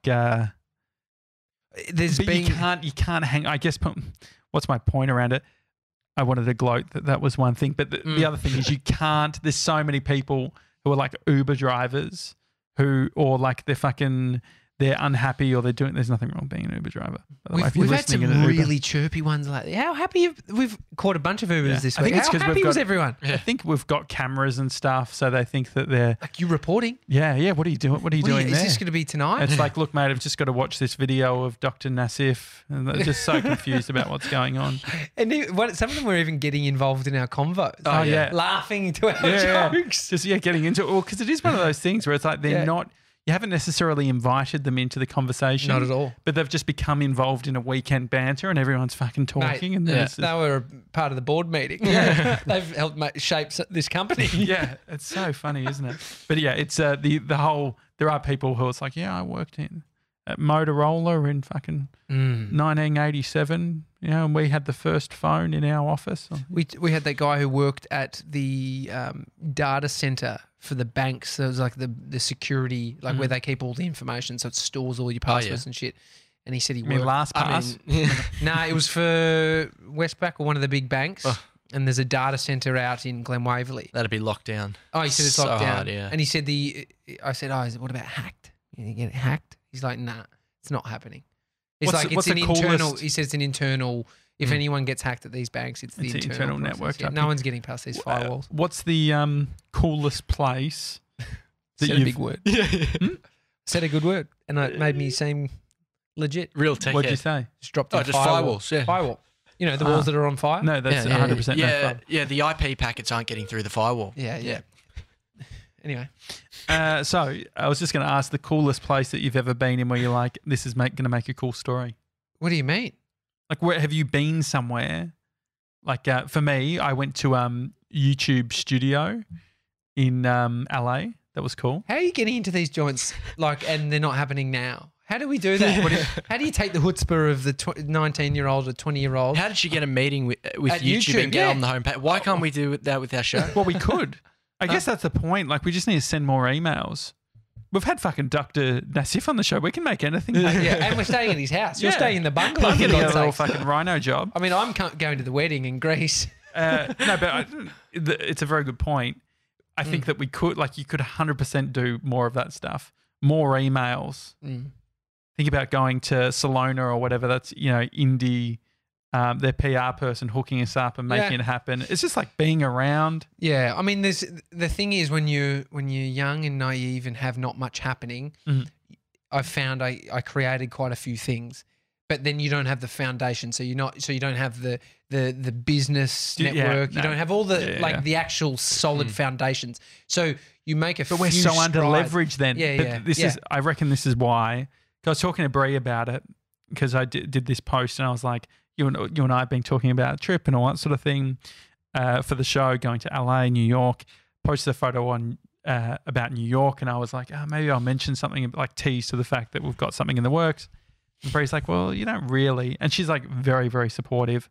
There's but been you can't hang. I guess what's my point around it? I wanted to gloat that was one thing, but the other thing is you can't. There's so many people who are like Uber drivers or like they're unhappy or they're doing. There's nothing wrong being an Uber driver. By the way, if you're we've had some listening in an Uber. really chirpy ones like how happy we've caught a bunch of Ubers this I week. think it's How 'cause we've happy was got- everyone? I think we've got cameras and stuff, so they think that they're Like you reporting? yeah. What are you doing? What are you doing Is there? this going to be tonight? It's like, look, mate, I've just got to watch this video of Dr. Nassif, and they're just so confused about what's going on. And some of them were even getting involved in our convos. Oh, yeah. Laughing to our Yeah. jokes. Just getting into it. Well, because it is one of those things where it's like they're Yeah. not. You haven't necessarily invited them into the conversation. Not at all. But they've just become involved in a weekend banter and everyone's fucking talking. And then it's They were part of the board meeting. They've helped shape this company. yeah, it's so funny, isn't it? But yeah, it's the whole, there are people who it's like, yeah, I worked at Motorola in fucking 1987, and we had the first phone in our office. We had that guy who worked at the data center for the banks. So it was like the security, like where they keep all the information. So it stores all your passwords and shit. And he said he I mean, worked. LastPass. No, it was for Westpac or one of the big banks. And there's a data center out in Glen Waverley. That'd be locked down. Oh, he said it's So locked down. hard, yeah. And he said I said, what about hacked? You get it hacked? He's like, nah, it's not happening. It's What's an the internal. coolest- He says it's an internal. If anyone gets hacked at these banks, it's the It's the internal internal process. network Yeah, type no thing. one's getting past these firewalls. What's the coolest place that Said a you've- big word. Said a good word, and it made me seem legit. Real tech. What'd you say? Just dropped Oh, a just firewall. firewalls, yeah. Firewall. You know the walls that are on fire. No, that's Yeah, 100% no Yeah, fun. yeah. The IP packets aren't getting through the firewall. Yeah. Anyway, So I was just going to ask the coolest place that you've ever been in where you're like, this is going to make a cool story. what do you mean? Like, where have you been somewhere? Like, for me, I went to YouTube Studio in LA. That was cool. How are you getting into these joints and they're not happening now? How do we do that? How do you take the chutzpah of the 19-year-old or 20-year-old? How did you get a meeting with At YouTube, YouTube, and get yeah. on the homepage? Why can't we do that with our show? Well, we could. I guess that's the point. Like, we just need to send more emails. We've had fucking Dr. Nassif on the show. We can make anything happen. Yeah, and we're staying at his house. You're Yeah. staying in the bungalow. I'm for getting a God's little sake. fucking rhino job. I mean, I'm going to the wedding in Greece. No, but it's a very good point. I think that we could, you could 100% do more of that stuff. More emails. Think about going to Salona or whatever. That's, indie, their PR person hooking us up and making it happen. It's just like being around. Yeah, I mean, the thing is when you're young and naive and have not much happening, I've found I created quite a few things, but then you don't have the foundation. So you don't have the business Yeah, network. You no. don't have all the Yeah. the actual solid foundations. So you make a But we're few so under strides. leveraged then. Yeah, But yeah, This yeah. is, I reckon this is why. 'Cause I was talking to Brie about it because I did this post and I was like, you and I have been talking about a trip and all that sort of thing for the show, going to LA, New York. Posted a photo on about New York and I was like, maybe I'll mention something like tease to the fact that we've got something in the works. And Brie's like, well, you don't really. And she's like very, very supportive.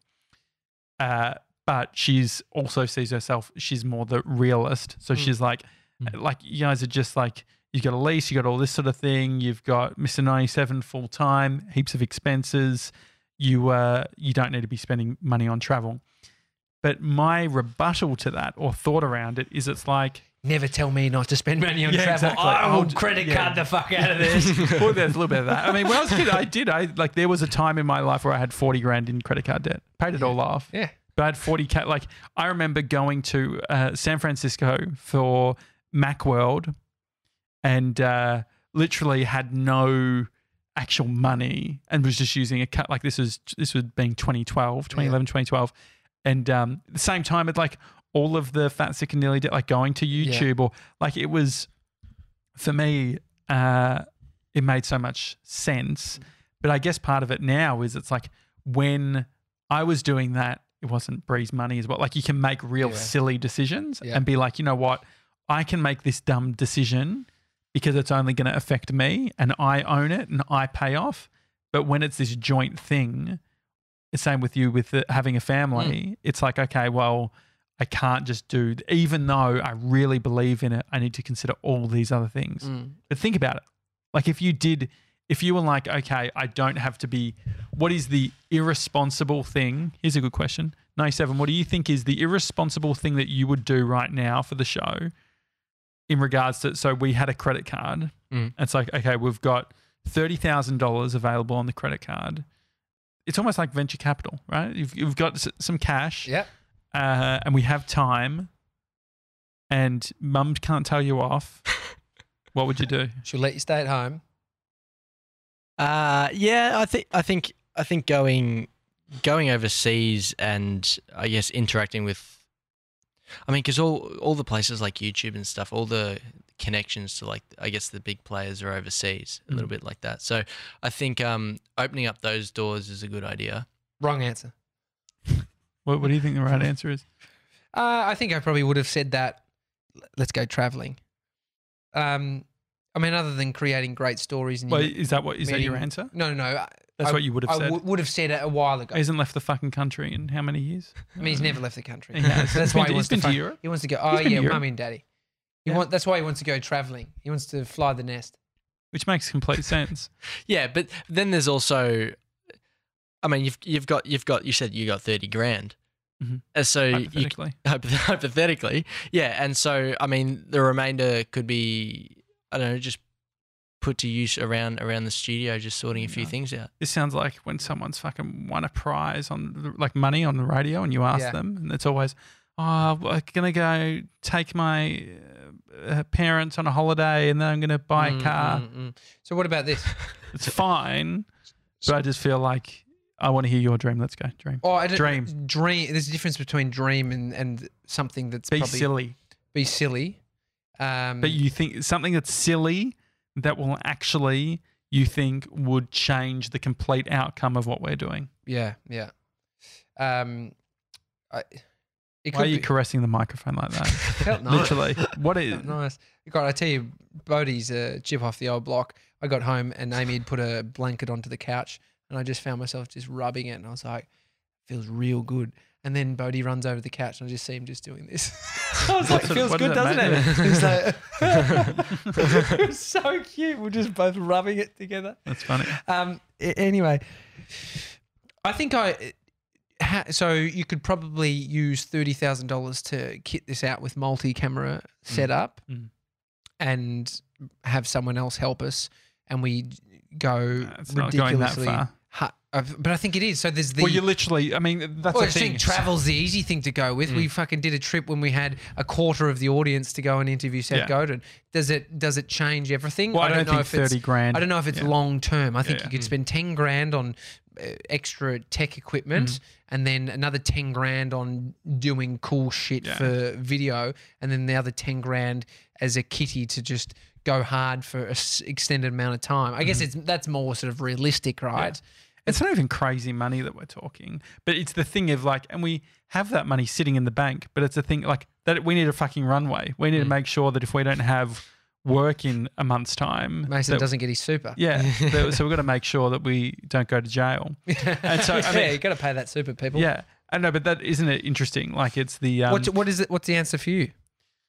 But she's also sees herself, she's more the realist. So she's like you guys are just like, you've got a lease, you got all this sort of thing. You've got Mr. 97 full time, heaps of expenses. You don't need to be spending money on travel. But my rebuttal to that or thought around it is it's like, Never tell me not to spend money on Yeah, travel. exactly. I will I'll- credit yeah. card the fuck out of this. well, there's a little bit of that. I mean, when I was a kid, there was a time in my life where I had 40 grand in credit card debt, paid it all off. Yeah. But I had 40K. Like, I remember going to San Francisco for Macworld and literally had no actual money and was just using a cut. Like, this was being 2011, 2012. And at the same time, it's like all of the Fat, Sick and Nearly Dead, like going to YouTube or like it was, for me, it made so much sense. But I guess part of it now is it's like when I was doing that, it wasn't Bree's money as well. Like you can make real silly decisions and be like, you know what, I can make this dumb decision because it's only going to affect me and I own it and I pay off. But when it's this joint thing, the same with you with having a family, it's like, okay, well, I can't just do, even though I really believe in it, I need to consider all these other things. But think about it. Like if you were like, okay, I don't have to be, what is the irresponsible thing? Here's a good question. 97, what do you think is the irresponsible thing that you would do right now for the show in regards to, so we had a credit card. It's like, okay, we've got $30,000 available on the credit card. It's almost like venture capital, right? You've got some cash. Yeah. And we have time and mum can't tell you off. What would you do? She'll let you stay at home. Yeah, I think going overseas and I guess interacting with, I mean, because all the places like YouTube and stuff, all the connections to like I guess the big players are overseas, a little bit like that. So I think opening up those doors is a good idea. Wrong answer. What do you think the right answer is? I think I probably would have said that. Let's go traveling. I mean, other than creating great stories. And Well, is that your meeting- answer? No. That's what you would have said. I would have said it a while ago. He hasn't left the fucking country in how many years? I mean, he's never left the country. He has. So that's He's why been- he wants he's been to find- Europe. He wants to go. He's Oh been to yeah, Europe. mummy and daddy. Yeah. That's why he wants to go traveling. He wants to fly the nest. Which makes complete sense. Yeah, but then there's also, I mean, you said you got 30 grand. So Hypothetically. hypothetically, yeah, and so I mean the remainder could be, I don't know, just put to use around the studio, just sorting a few things out. This sounds like when someone's fucking won a prize on like money on the radio and you ask them and it's always, oh, I'm going to go take my parents on a holiday and then I'm going to buy a car. So what about this? It's fine, but I just feel like I want to hear your dream. Let's go. Dream. Oh, I don't, Dream. Dream. There's a difference between dream and something that's Be probably silly. Be silly. But you think something that's silly that will actually, you think, would change the complete outcome of what we're doing. Yeah. It Why are could you be, caressing the microphone like that? felt nice. Literally. What is Felt nice. God, I tell you, Bodie's a chip off the old block. I got home and Amy had put a blanket onto the couch and I just found myself just rubbing it and I was like, feels real good. And then Bodie runs over the couch and I just see him just doing this. I was like, it feels what good, does that doesn't mean? it? He's like, it was so cute. We're just both rubbing it together. That's funny. Anyway, I think so you could probably use $30,000 to kit this out with multi-camera setup and have someone else help us, and we go It's not going that ridiculously far. But I think it is. So there's the. Well, you literally. I mean, that's Well, the I thing. think travel's the easy thing to go with. We fucking did a trip when we had a quarter of the audience to go and interview Seth Yeah. Godin. Does it change everything? Well, I don't think if it's 30 grand. I don't know if it's Yeah. long term. I think Yeah. you could spend 10 grand on extra tech equipment and then another 10 grand on doing cool shit Yeah. for video, and then the other 10 grand as a kitty to just go hard for an extended amount of time. I guess that's more sort of realistic, right? It's not even crazy money that we're talking, but it's the thing of like, and we have that money sitting in the bank, but it's the thing like that we need a fucking runway. We need to make sure that if we don't have work in a month's time, Mason that- doesn't get his super. Yeah, so we've got to make sure that we don't go to jail. And so, I mean, you got to pay that super, people. yeah, I know, but that isn't it interesting? Like it's the What is it? What's the answer for you?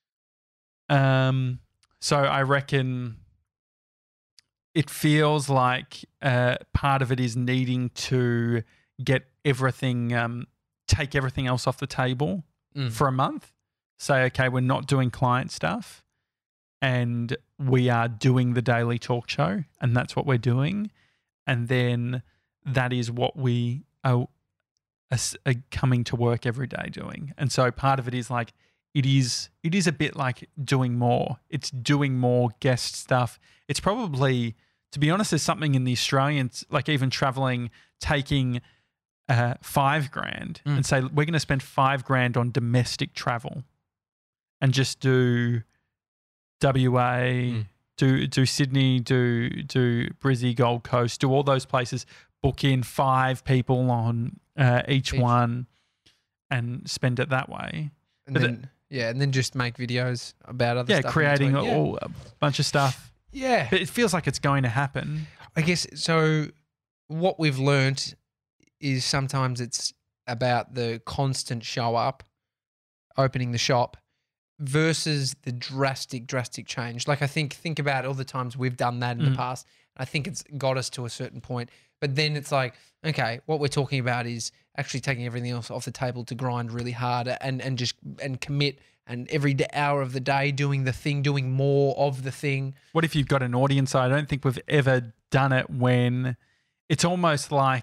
So I reckon it feels like part of it is needing to get everything, take everything else off the table for a month. Say, okay, we're not doing client stuff and we are doing the daily talk show and that's what we're doing. And then that is what we are coming to work every day doing. And so part of it is like, it is a bit like doing more. It's doing more guest stuff. It's probably, to be honest, there's something in the Australians, like even traveling, taking $5 grand and say, we're going to spend $5 grand on domestic travel and just do WA, do Sydney, do Brizzy, Gold Coast, do all those places, book in 5 people on each one and spend it that way. And then, and then just make videos about other stuff. Yeah, in creating between. a bunch of stuff. Yeah. But it feels like it's going to happen. I guess so. What we've learnt is sometimes it's about the constant show up, opening the shop, versus the drastic change. Like I think about all the times we've done that in the past. I think it's got us to a certain point. But then it's like, okay, what we're talking about is actually taking everything else off the table to grind really hard and commit, and every hour of the day doing the thing, doing more of the thing. What if you've got an audience? I don't think we've ever done it when it's almost like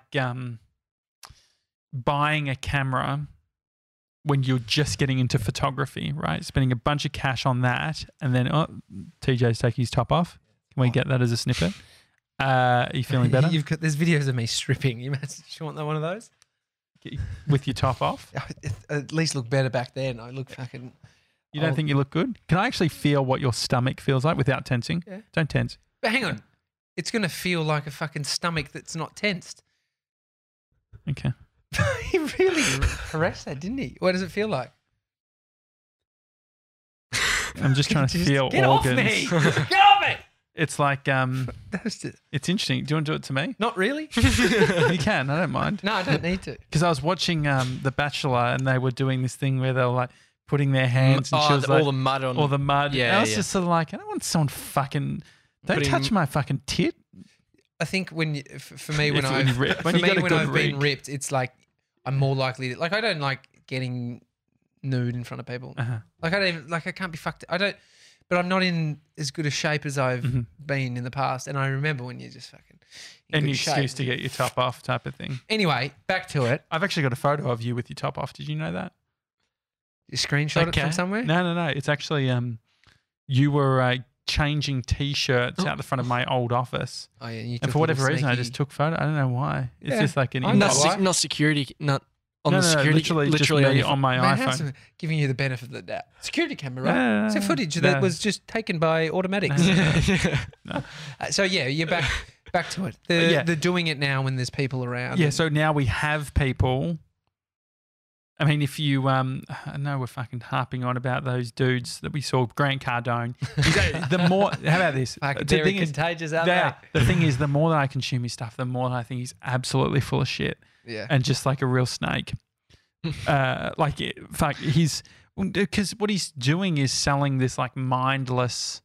buying a camera when you're just getting into photography, right? Spending a bunch of cash on that and then, TJ's taking his top off. Can we get that as a snippet? Are you feeling better? There's videos of me stripping. You want one of those? With your top off? At least look better back then. I look fucking... You don't think you look good? Can I actually feel what your stomach feels like without tensing? Yeah. Don't tense. But hang on. It's going to feel like a fucking stomach that's not tensed. Okay. He really caressed that, didn't he? What does it feel like? I'm just trying to feel Get organs. off me! Get off me! It's like, That's just, it's interesting. Do you want to do it to me? not really. You can. I don't mind. No, I don't need to. Because I was watching The Bachelor and they were doing this thing where they were like putting their hands and she was like, all the mud on. all the mud. Yeah, and I was yeah. just sort of like, I don't want someone fucking, don't Putting- touch my fucking tit. I think when for me when If I've you rip- when for you me got a when good I've been rig. ripped, it's like I'm more likely to, like, I don't like getting nude in front of people. Uh-huh. Like I don't even, like I can't be fucked. I don't, but I'm not in as good a shape as I've been in the past. And I remember when you're just fucking in Any good excuse shape. to get your top off type of thing. Anyway, back to it. I've actually got a photo of you with your top off. Did you know that? You screenshot it from somewhere. No. It's actually, you were changing T-shirts out the front of my old office. Oh yeah, you And for whatever reason, I just took photo. I don't know why. It's Yeah. just like an I'm not impulse. Why? Not security, not on No, the no, security. literally just on me your on my Man, iPhone. handsome, giving you the benefit of the doubt. Security camera, No, right? no, It's a no, footage no. that was just taken by automatics. No. So yeah, you're back to it. Yeah. They're doing it now when there's people around. Yeah, so now we have people. I mean, if you, I know we're fucking harping on about those dudes that we saw, Grant Cardone. The more, how about this? Fuck, The they're thing is- contagious, aren't the thing is, the more that I consume his stuff, the more that I think he's absolutely full of shit they? Yeah. and just like a real snake. He's, because what he's doing is selling this like mindless,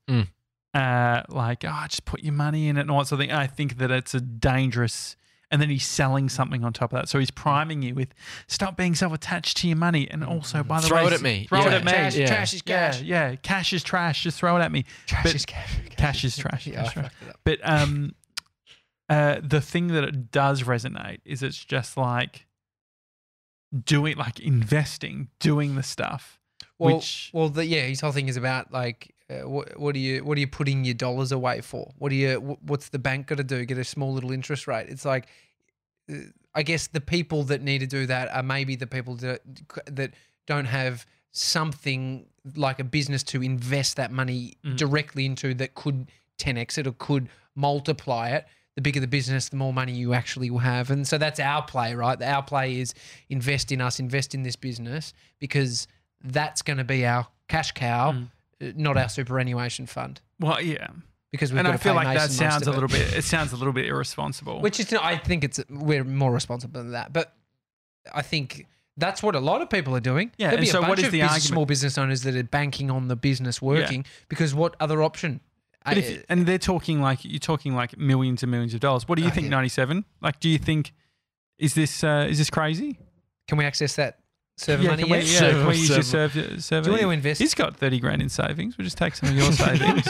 just put your money in it and all that sort of thing. I think that it's a dangerous. And then he's selling something on top of that. So he's priming you with stop being self-attached to your money. And also, by the Throw way, it at me. Throw it Yeah. at me. Trash, Yeah. trash is cash. Yeah. Cash is trash. Just throw it at me. Trash But- is cash. Cash is trash. Yeah, I Cash is trash. fucked it up. But the thing that it does resonate is it's just like doing, like investing, doing the stuff. His whole thing is about like, what are you putting your dollars away for? What's the bank got to do? Get a small little interest rate? It's like, I guess the people that need to do that are maybe the people that don't have something like a business to invest that money directly into that could 10x it or could multiply it. The bigger the business, the more money you actually will have. And so that's our play, right? Our play is invest in us, invest in this business, because that's going to be our cash cow, not our superannuation fund. Well, yeah. Because we've and got I to feel pay like that Mason sounds most a of little bit. It sounds a little bit irresponsible. Which is, I think we're more responsible than that. But I think that's what a lot of people are doing. Yeah. There'll And be so, a bunch what is of the argument? small business owners that are banking on the business working because what other option? But and they're talking like millions and millions of dollars. What do you think, 97? Like, do you think is this crazy? Can we access that server money can we, yet? can we use your server? Do you want to invest? He's got 30 grand in savings. We'll just take some of your savings.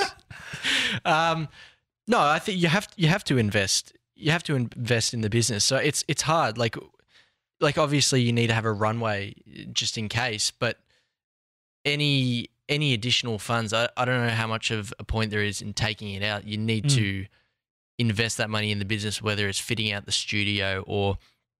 No, I think you have to invest. You have to invest in the business. So it's hard. Like obviously you need to have a runway just in case. But any additional funds, I don't know how much of a point there is in taking it out. You need to invest that money in the business, whether it's fitting out the studio or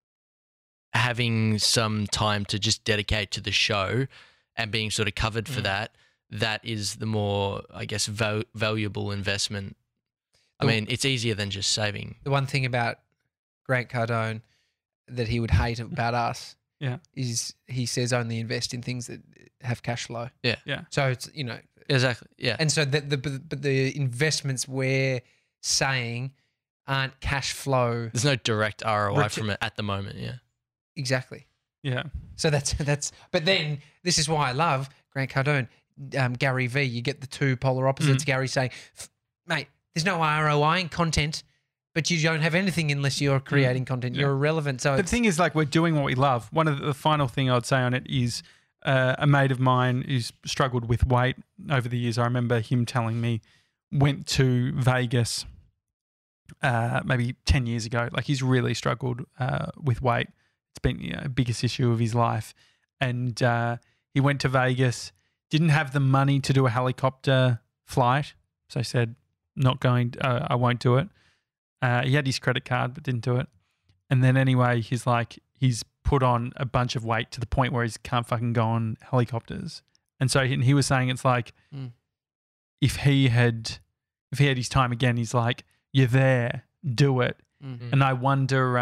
having some time to just dedicate to the show and being sort of covered for that. That is the more, I guess, valuable investment. I mean, it's easier than just saving. The one thing about Grant Cardone that he would hate about us is he says only invest in things that have cash flow. Yeah. Yeah. So it's, Exactly. Yeah. And so the investments we're saying aren't cash flow. There's no direct ROI from it at the moment. Yeah. Exactly. Yeah. So that's, but then this is why I love Grant Cardone, Gary V. You get the two polar opposites. Gary saying, mate, there's no ROI in content, but you don't have anything unless you're creating content. You're irrelevant. So the thing is, like, we're doing what we love. One of the final thing I'd say on it is a mate of mine who's struggled with weight over the years. I remember him telling me went to Vegas maybe 10 years ago. Like, he's really struggled with weight. It's been a biggest issue of his life. And he went to Vegas, didn't have the money to do a helicopter flight. So I said, not going, I won't do it. He had his credit card, but didn't do it. And then anyway, he's put on a bunch of weight to the point where he can't fucking go on helicopters. And so he was saying it's like, if he had his time again, he's like, you're there, do it. Mm-hmm. And I wonder,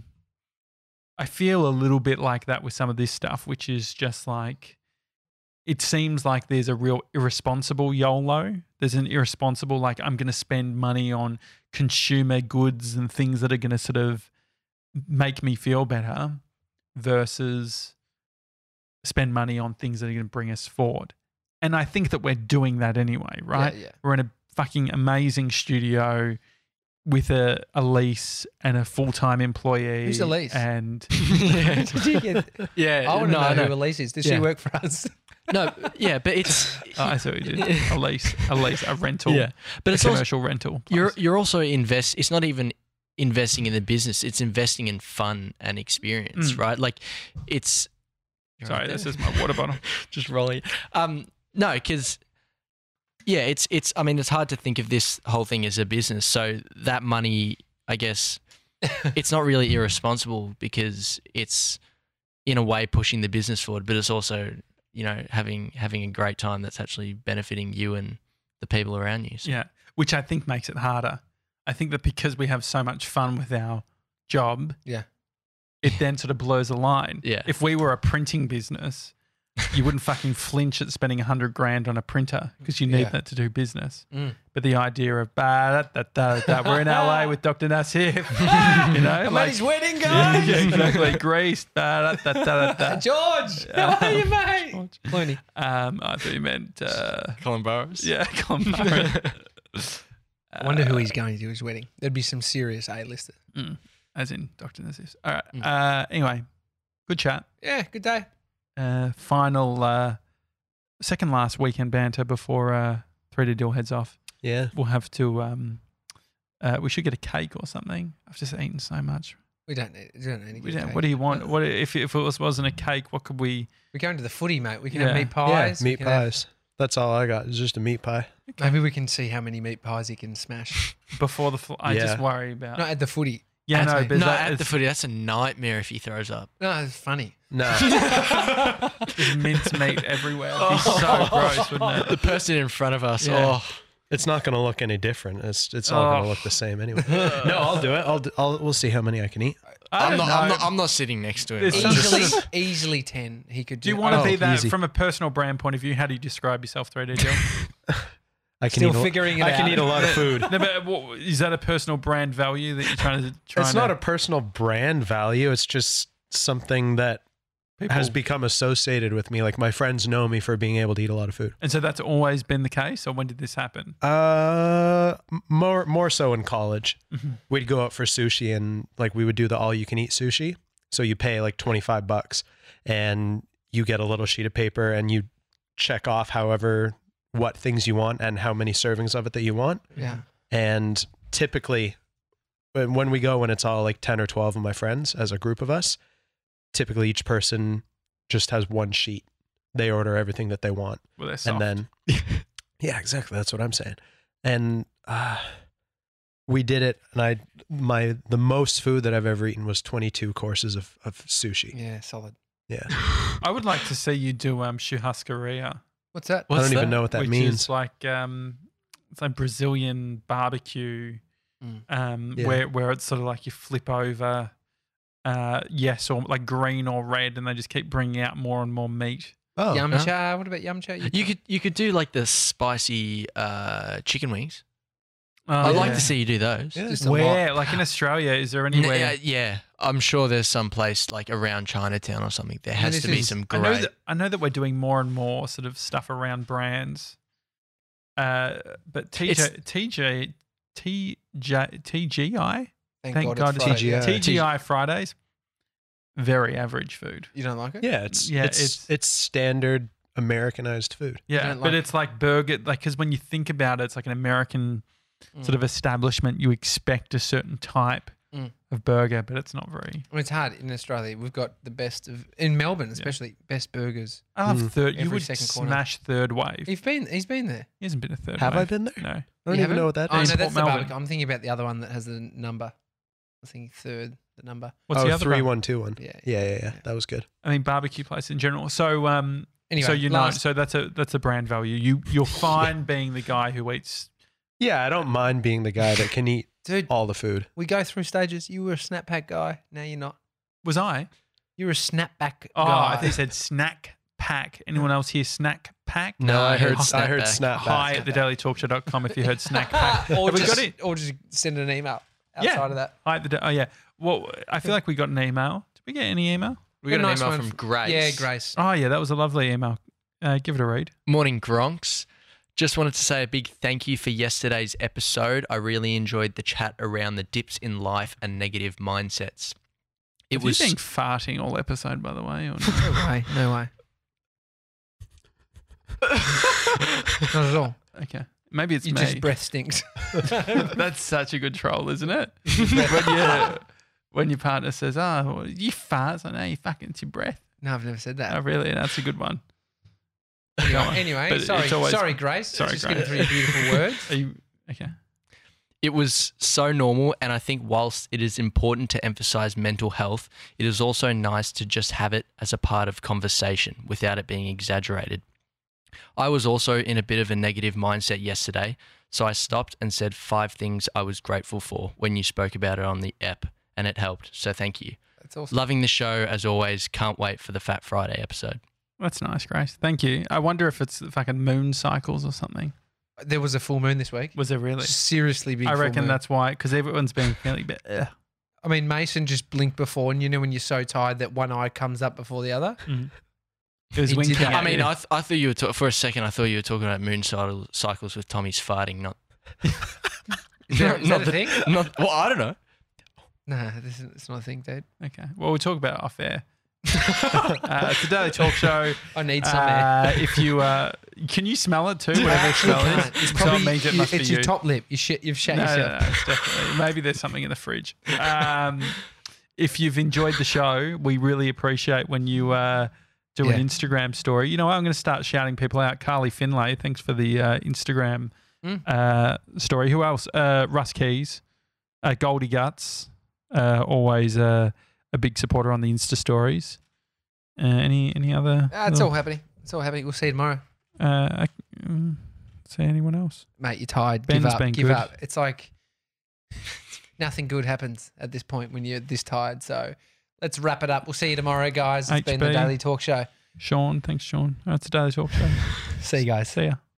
I feel a little bit like that with some of this stuff, which is just like, it seems like there's a real irresponsible YOLO. There's an irresponsible, like, I'm going to spend money on consumer goods and things that are going to sort of make me feel better versus spend money on things that are going to bring us forward. And I think that we're doing that anyway, right? Yeah. We're in a fucking amazing studio with a lease and a full-time employee. Who's Elise? And Did you get, Yeah. I want to know who Elise is. Does she work for us? No, yeah, but it's I see what you did. A lease, a rental. Yeah, but it's a also, commercial rental. place. you're also It's not even investing in the business. It's investing in fun and experience, right? Like it's. Sorry, this is my water bottle. Just rolling. No, because it's. I mean, it's hard to think of this whole thing as a business. So that money, I guess, it's not really irresponsible because it's in a way pushing the business forward, but it's also, having a great time that's actually benefiting you and the people around you. So. Yeah, which I think makes it harder. I think that because we have so much fun with our job, it then sort of blurs a line. Yeah. If we were a printing business, you wouldn't fucking flinch at spending $100,000 on a printer because you need that to do business. But the idea of we're in LA with Dr. Nassif, I'm at his wedding, guys. Yeah, exactly. Greece. George, how are you, mate? Clooney. I thought you meant Colin Burrows. Yeah, Colin Burrows. I wonder who he's going to his wedding. There'd be some serious A-lister. As in Dr. Nassif. All right. Anyway, good chat. Yeah, good day. Final, second last weekend banter before 3D Deal heads off. Yeah. We'll have to We should get a cake or something. I've just eaten so much. We don't need What do you want? What if it wasn't a cake? What could we? We're going to the footy, mate. We can Yeah. have meat pies. Yeah, we meat can have- pies. That's all I got. It's just a meat pie. Maybe we can see how many meat pies he can smash. Before the I just Yeah. worry about. Not at the footy. yeah, no, at but No, that, at the it's footy, that's a nightmare if he throws up. No, it's funny. No. just mince meat everywhere. It'd be so gross, wouldn't it? The person in front of us. Yeah. Oh, It's not going to look any different. It's all going to look the same anyway. No, I'll do it. We'll see how many I can eat. I don't know. I'm not sitting next to him. It's I'm just- just- Easily 10. He could Do you do. want to Oh, be that easy. from a personal brand point of view? How do you describe yourself, 3D Jill? I can Still eat. figuring it I can out. eat a lot of food. No, but is that a personal brand value that you're trying to? It's not a personal brand value. It's just something that people, has become associated with me. Like my friends know me for being able to eat a lot of food. and so that's always been the case, or when did this happen? More so in college. Mhm. We'd go out for sushi and like we would do the all you can eat sushi. So you pay like $25 and you get a little sheet of paper and you check off what things you want and how many servings of it that you want. Yeah. And typically when we go, when it's all like 10 or 12 of my friends as a group of us, typically each person just has one sheet. They order everything that they want. Well, they're soft. And then, yeah, exactly. That's what I'm saying. And we did it. And the most food that I've ever eaten was 22 courses of sushi. Yeah, solid. Yeah. I would like to see you do churrascaria, What's that? I What's don't even that? know what that which means. is like it's like Brazilian barbecue, Yeah. where it's sort of like you flip over, yes, or like green or red, and they just keep bringing out more and more meat. Oh, Yum huh? cha. What about yum cha? You could do like the spicy chicken wings. Oh, I'd like yeah. to see you do those. Yeah. Just a lot. Where, like in Australia, is there anywhere? Yeah, I'm sure there's some place like around Chinatown or something. There has this to be is- some I know great. that we're doing more and more sort of stuff around brands. But TGI, thank God, it's Friday. TGI. TGI Fridays, very average food. You don't like it? yeah. Yeah, It's standard Americanized food. Yeah, don't but like- it's like burger, like because when you think about it, it's like an American sort of establishment. You expect a certain type Mm. of burger, but it's not very. I mean, it's hard in Australia. We've got the best of in Melbourne, especially best burgers. I love third. You Every would second corner. smash Third Wave. He's been there. He hasn't been a Third Have Wave. I been there? No. I don't You even haven't? know what that Oh, is. no, that's the Melbourne. barbecue. I'm thinking about the other one that has the number. I think third, the number. What's the other 3121. Yeah. Yeah. That was good. I mean, barbecue place in general. So, Anyway, so you last- know, so that's a brand value. You're fine being the guy who eats. Yeah, I don't mind being the guy that can eat dude, all the food. we go through stages. You were a snapback guy. Now you're not. Was I? You're a snapback Oh, guy. I think you said snack pack. Anyone else here snack pack? No, I heard Snapback. snapback. Hi at thedailytalkshow.com if you heard snack pack. or, Have we just, got it? or just send an email Yeah. outside of that. Hi at the. Oh yeah. Well, I feel like we got an email. Did we get any email? We got an nice email one from f- Grace. Yeah, Grace. Oh yeah, that was a lovely email. Give it a read. Morning, Gronks. Just wanted to say a big thank you for yesterday's episode. I really enjoyed the chat around the dips in life and negative mindsets. It Have was you been farting all episode, by the way? Or No way. No way. Not at all. okay, maybe it's You me. just breath stinks. That's such a good troll, isn't it? when your partner says, "Oh, well, you fart," I know you fucking it's your breath. No, I've never said Oh, that. really? That's a good one. Anyway, But sorry, it's always- sorry, Grace. Sorry, Just Grace. getting through your beautiful words. Are you okay? It was so normal, and I think whilst it is important to emphasize mental health, it is also nice to just have it as a part of conversation without it being exaggerated. I was also in a bit of a negative mindset yesterday, so I stopped and said 5 things I was grateful for when you spoke about it on the ep, and it helped, so thank you. That's awesome. Loving the show as always, can't wait for the Fat Friday episode. That's nice, Grace. Thank you. I wonder if it's fucking moon cycles or something. There was a full moon this week. Was there really? Seriously big I full reckon moon. that's why, because everyone's been fairly bit. I mean, Mason just blinked before, and you know when you're so tired that one eye comes up before the other? It was He did winking that. at I mean, you. I thought you were for a second. I thought you were talking about moon cycles with Tommy's farting, not. Is that not a the- thing? Not well. I don't know. No, it's not a thing, dude. Okay. Well, we'll talk about it off air. It's a Daily Talk Show. I need some there. If you can you smell it too? I Whatever the actually smell is. can't. It's So probably it means it must be it's you. your top lip. You've shat No, yourself. it's definitely. Maybe there's something in the fridge. If you've enjoyed the show, we really appreciate when you do an Instagram story. You know what? I'm going to start shouting people out. Carly Finlay, thanks for the Instagram story. Who else? Russ Keys, Goldie Guts, always a big supporter on the Insta stories. Any other? It's all happening. It's all happening. We'll see you tomorrow. See anyone else? Mate, you're tired. Ben's Give up. been Give good. up. It's like nothing good happens at this point when you're this tired. So let's wrap it up. We'll see you tomorrow, guys. It's been the HB. Daily Talk Show. Sean, thanks, Sean. That's a Daily Talk Show. See you guys. See ya.